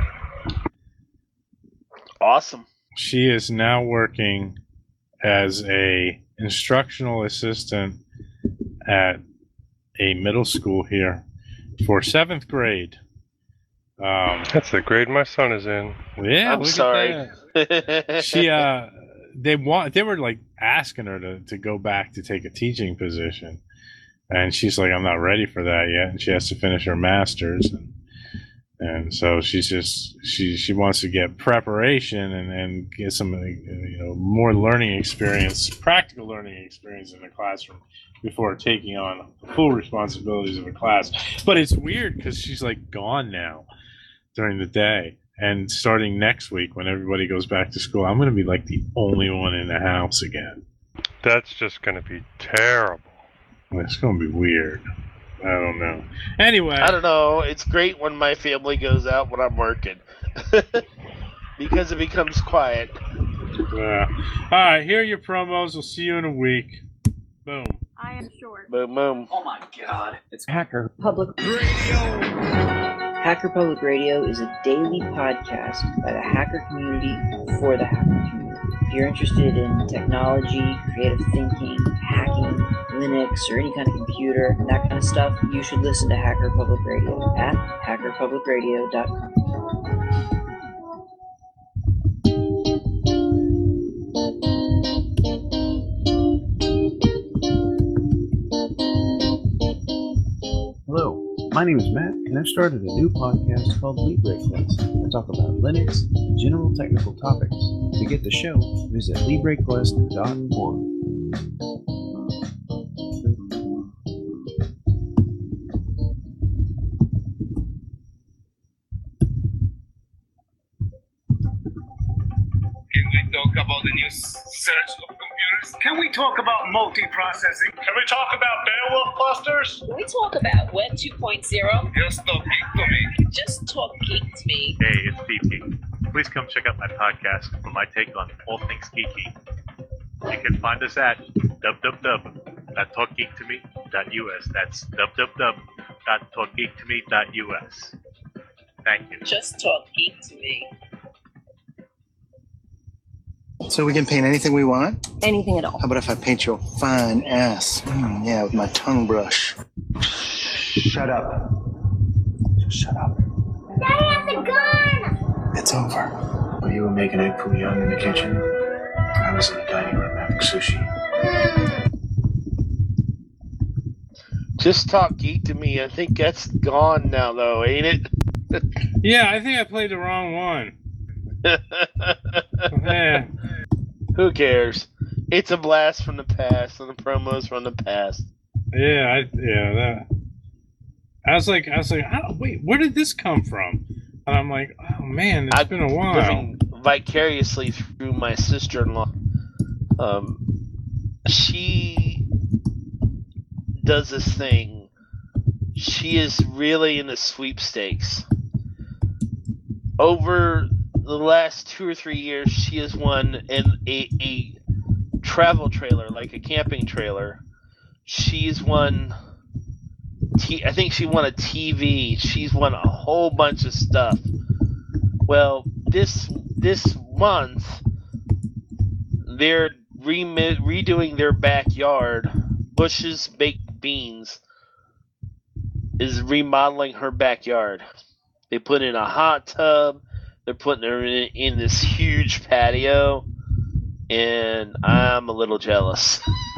Awesome. She is now working as a instructional assistant at a middle school here for seventh grade. Um, That's the grade my son is in. yeah, I'm look at sorry. that. She uh, they want they were like asking her to to go back to take a teaching position, and she's like, I'm not ready for that yet, and she has to finish her master's. And, And so she's just she she wants to get preparation and, and get some you know more learning experience, practical learning experience in the classroom before taking on the full responsibilities of a class. But it's weird because she's like gone now during the day, and starting next week when everybody goes back to school, I'm going to be like the only one in the house again. That's just going to be terrible. It's going to be weird. I don't know. Anyway, I don't know. It's great when my family goes out when I'm working. Because it becomes quiet. Uh, all right, here are your promos. We'll see you in a week. Boom. I am short. Boom, boom. Oh my god. It's Hacker Public Hacker Public Radio is a daily podcast by the hacker community for the hacker community. If you're interested in technology, creative thinking, hacking, Linux, or any kind of computer, that kind of stuff, you should listen to Hacker Public Radio at hacker public radio dot com. Hello, my name is Matt, and I've started a new podcast called LibreQuest. I talk about Linux and general technical topics. To get the show, visit libre quest dot org. Can we talk about the new search of computers? Can we talk about multiprocessing? Can we talk about Beowulf clusters? Can we talk about Web two point oh? Just talk geek to me. Just talk geek to me. Hey, it's Steve Geek. Please come check out my podcast for my take on all things geeky. You can find us at w w w dot talk geek to me dot u s. That's w w w dot talk geek to me dot u s. Thank you. Just talk geek to me. So we can paint anything we want? Anything at all. How about if I paint your fine ass? Mm, yeah, with my tongue brush. Shut up. Just shut up. Daddy has a gun! It's over. While you were making egg foo young in the kitchen, I was in the dining room having sushi. Just talk geek to me. I think that's gone now, though, ain't it? Yeah, I think I played the wrong one. Yeah. Who cares? It's a blast from the past, and the promos from the past. Yeah, I, yeah, that. I was like, I was like, oh, wait, where did this come from? And I'm like, oh man, it's I've been a while. Living vicariously through my sister-in-law. Um, she does this thing. She is really into sweepstakes. Over the last two or three years, she has won in a, a travel trailer, like a camping trailer. She's won. T- I think she won a T V. She's won a whole bunch of stuff. Well, this this month, they're re- redoing their backyard. Bush's Baked Beans is remodeling her backyard. They put in a hot tub. They're putting her in, in this huge patio, and I'm a little jealous.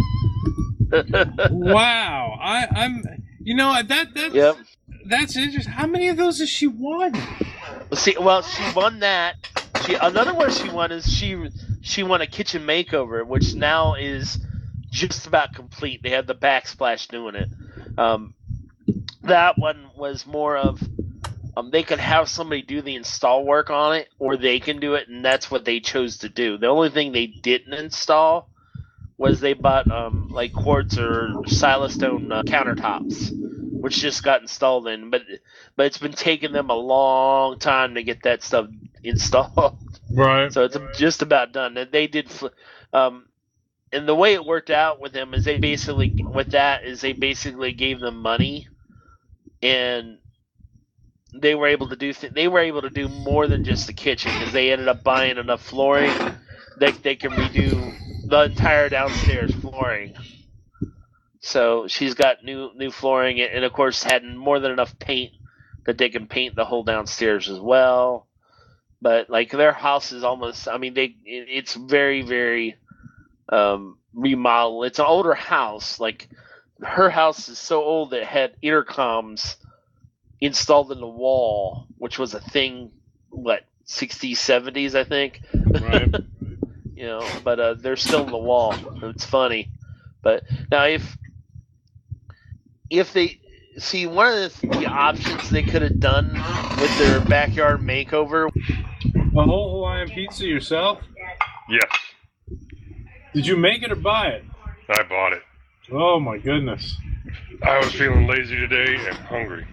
Wow, I, I'm. You know that that's Yep. that's interesting. How many of those has she won? See, well, she won that. She another one she won is she she won a kitchen makeover, which now is just about complete. They have the backsplash doing it. Um, that one was more of um, they could have somebody do the install work on it, or they can do it, and that's what they chose to do. The only thing they didn't install was they bought um, like quartz or silestone uh, countertops, which just got installed in. But but it's been taking them a long time to get that stuff installed. Right. So it's just about done. And they did, fl- um, and the way it worked out with them is they basically with that is they basically gave them money, and they were able to do th- they were able to do more than just the kitchen because they ended up buying enough flooring that they can redo the entire downstairs flooring. So she's got new new flooring, and of course had more than enough paint that they can paint the whole downstairs as well. But like their house is almost, I mean, they it, it's very very um, remodeled. It's an older house. Like her house is so old that it had intercoms installed in the wall, which was a thing. What sixties, seventies, I think. Right. You know, but uh, they're still in the wall. It's funny. But now if if they see one of the, the options they could have done with their backyard makeover. A whole Hawaiian pizza yourself? Yes, Did you make it or buy it? I bought it. Oh my goodness. I was feeling lazy today and hungry.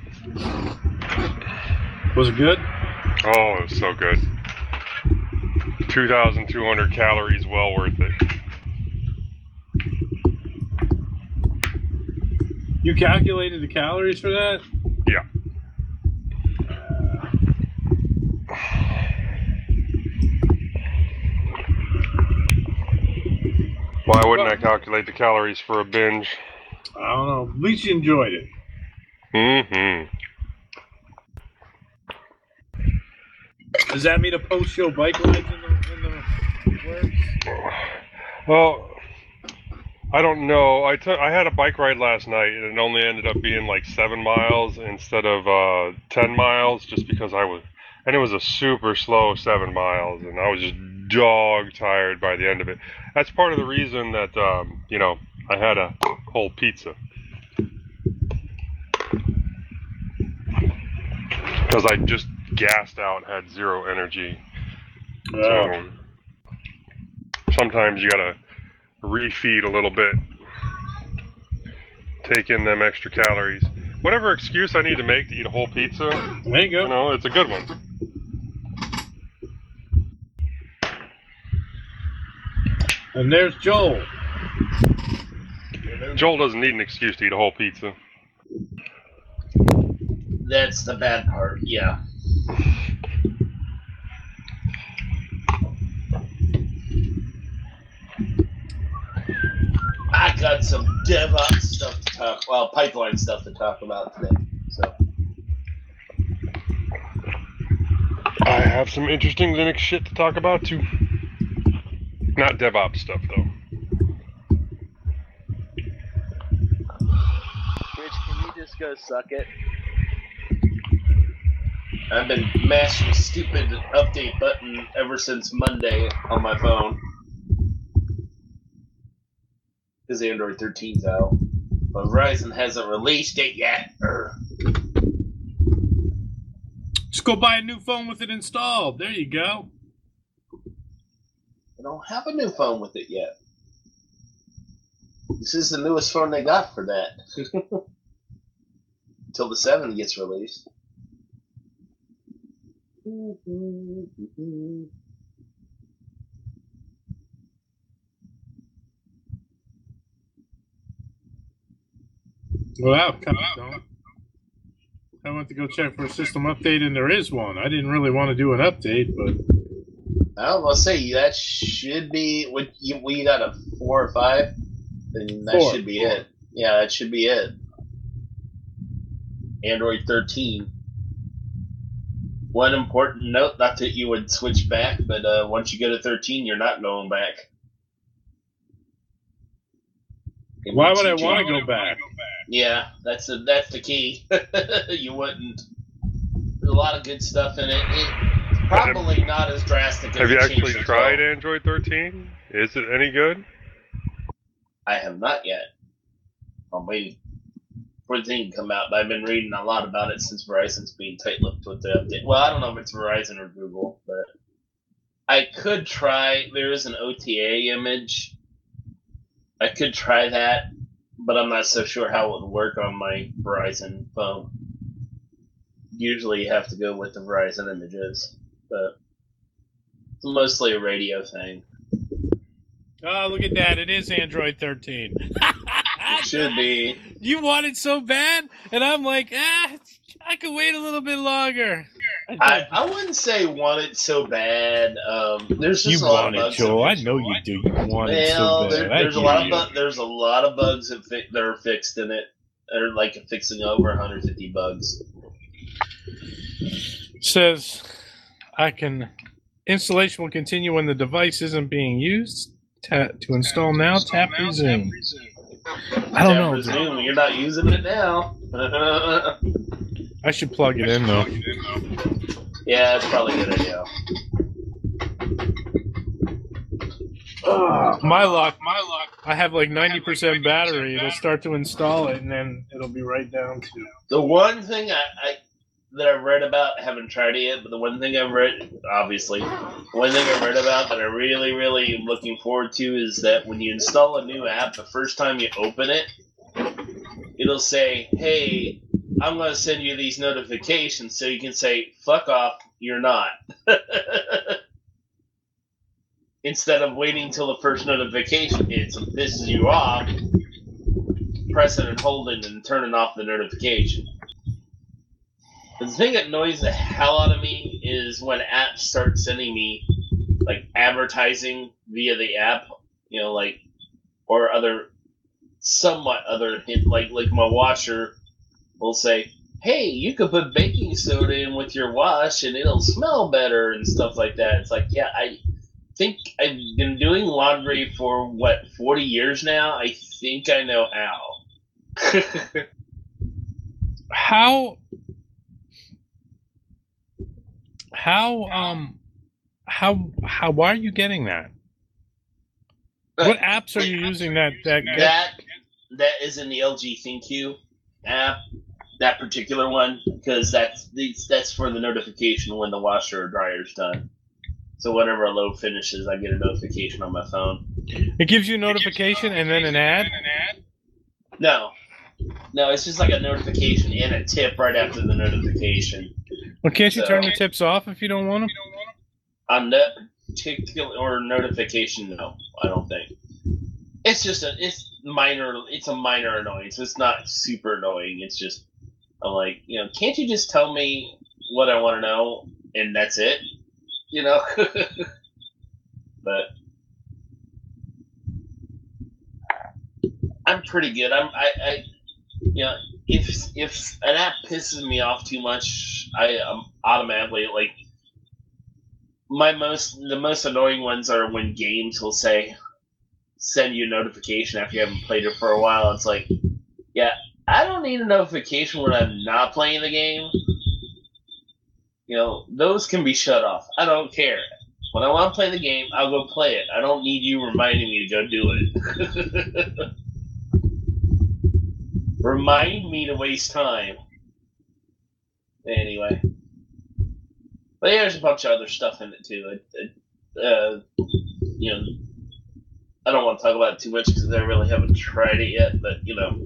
Was it good? Oh, it was so good. two thousand two hundred calories, well worth it. You calculated the calories for that? Yeah. Why wouldn't I calculate the calories for a binge? I don't know. At least you enjoyed it. Mm-hmm. Does that mean a post-show bike rides in the, in the works? Well, I don't know. I took I had a bike ride last night, and it only ended up being like seven miles instead of uh, ten miles, just because I was, and it was a super slow seven miles, and I was just dog tired by the end of it. That's part of the reason that um, you know I had a whole pizza, because I just gassed out, had zero energy. Oh. So sometimes you gotta refeed a little bit, take in them extra calories. Whatever excuse I need to make to eat a whole pizza, there you go. You know, it's a good one. And there's Joel. Joel doesn't need an excuse to eat a whole pizza. That's the bad part, yeah. I got some DevOps stuff to talk, well, pipeline stuff to talk about today. So I have some interesting Linux shit to talk about too. Not DevOps stuff though. Rich, can you just go suck it? I've been mashing the stupid update button ever since Monday on my phone. Because Android thirteen's out. But Verizon hasn't released it yet. Urgh. Just go buy a new phone with it installed. There you go. I don't have a new phone with it yet. This is the newest phone they got for that. Until the seven gets released. Well, I went to go check for a system update, and there is one. I didn't really want to do an update, but I was gonna say that should be. What you, we got a four or five? Then that Four. should be it. Yeah, that should be it. Android thirteen. One important note, not that you would switch back, but uh, once you go to thirteen, you're not going back. It Why makes would I you want to change- go back? Yeah, that's the that's the key. You wouldn't. There's a lot of good stuff in it. It probably not as drastic as Have you it actually changed as tried well. Android thirteen? Is it any good? I have not yet. I'm waiting for the thing to come out, but I've been reading a lot about it since Verizon's being tight-lipped with the update. Well, I don't know if it's Verizon or Google, but I could try. There is an O T A image. I could try that, but I'm not so sure how it would work on my Verizon phone. Usually you have to go with the Verizon images, but it's mostly a radio thing. Oh, look at that. It is Android thirteen. It should be. You want it so bad? And I'm like, ah, I could wait a little bit longer. I, I wouldn't say want it so bad. Um, there's just You a lot want of it, bugs. Joel. I know you do. You want it so Well, bad. there, I there's a hear lot of you. bu- there's a lot of bugs that, fi- that are fixed in it. They're like fixing over one hundred fifty bugs. Says, I can. Installation will continue when the device isn't being used. Ta- to install now, tap resume. I don't Tap know. resume, you're not using it now. I should plug it in though. Yeah, it's probably a good idea. My luck, my luck. I have like ninety percent battery. It'll start to install it, and then it'll be right down to. The one thing I, I that I've read about, I haven't tried it yet, but the one thing I've read, obviously, the one thing I've read about that I really, really am looking forward to is that when you install a new app, the first time you open it, it'll say, hey, I'm going to send you these notifications, so you can say, fuck off, you're not. Instead of waiting till the first notification hits and pisses you off, pressing and holding and turning off the notification. The thing that annoys the hell out of me is when apps start sending me like advertising via the app, you know, like or other somewhat other hint, like like my washer will say, "Hey, you could put baking soda in with your wash and it'll smell better" and stuff like that. It's like, yeah, I think I've been doing laundry for what forty years now. I think I know how. How? How? Um. How? How? Why are you getting that? What apps are you using that that get? That that is in the L G ThinQ app, that particular one, because that's that's for the notification when the washer or dryer's done. So whenever a load finishes, I get a notification on my phone. It gives you a notification and then an ad. No, no, it's just like a notification and a tip right after the notification. Well, can't you So- turn the tips off if you don't want them? On that particular or notification, no, I don't think. It's just a it's minor. It's a minor annoyance. It's not super annoying. It's just I'm like, you know, can't you just tell me what I want to know and that's it? You know. But I'm pretty good. I'm I, I you know if if an app pisses me off too much, I um, automatically like. My most the most annoying ones are when games will say send you a notification after you haven't played it for a while. It's like, yeah, I don't need a notification when I'm not playing the game. You know, those can be shut off. I don't care. When I want to play the game, I'll go play it. I don't need you reminding me to go do it. Remind me to waste time. Anyway. But yeah, there's a bunch of other stuff in it too. It, it, uh, you know, I don't want to talk about it too much because I really haven't tried it yet. But you know,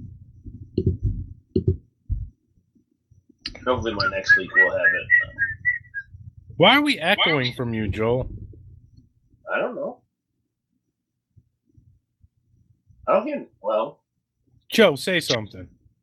hopefully by next week we'll have it. Why are we echoing from you, Joel? I don't know. I don't hear. Well, Joe, say something.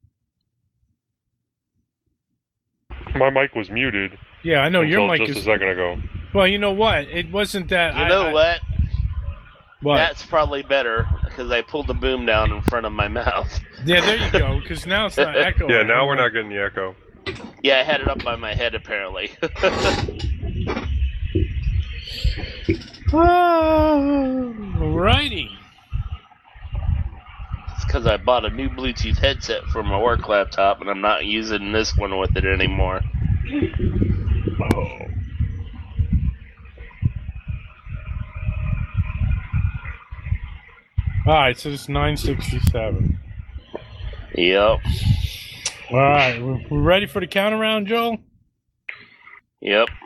My mic was muted. Yeah, I know your until mic just is. a second ago. Well, you know what? It wasn't that. you I, know I, what? What? That's probably better. because I pulled the boom down in front of my mouth. Yeah, there you go. Because now it's not echoing. Yeah, now we're not getting the echo. Yeah, I had it up by my head apparently. Alrighty. It's because I bought a new Bluetooth headset for my work laptop, and I'm not using this one with it anymore. Oh. Alright, so it's nine sixty-seven. Yep. Alright, we're ready for the count around, Joel? Yep.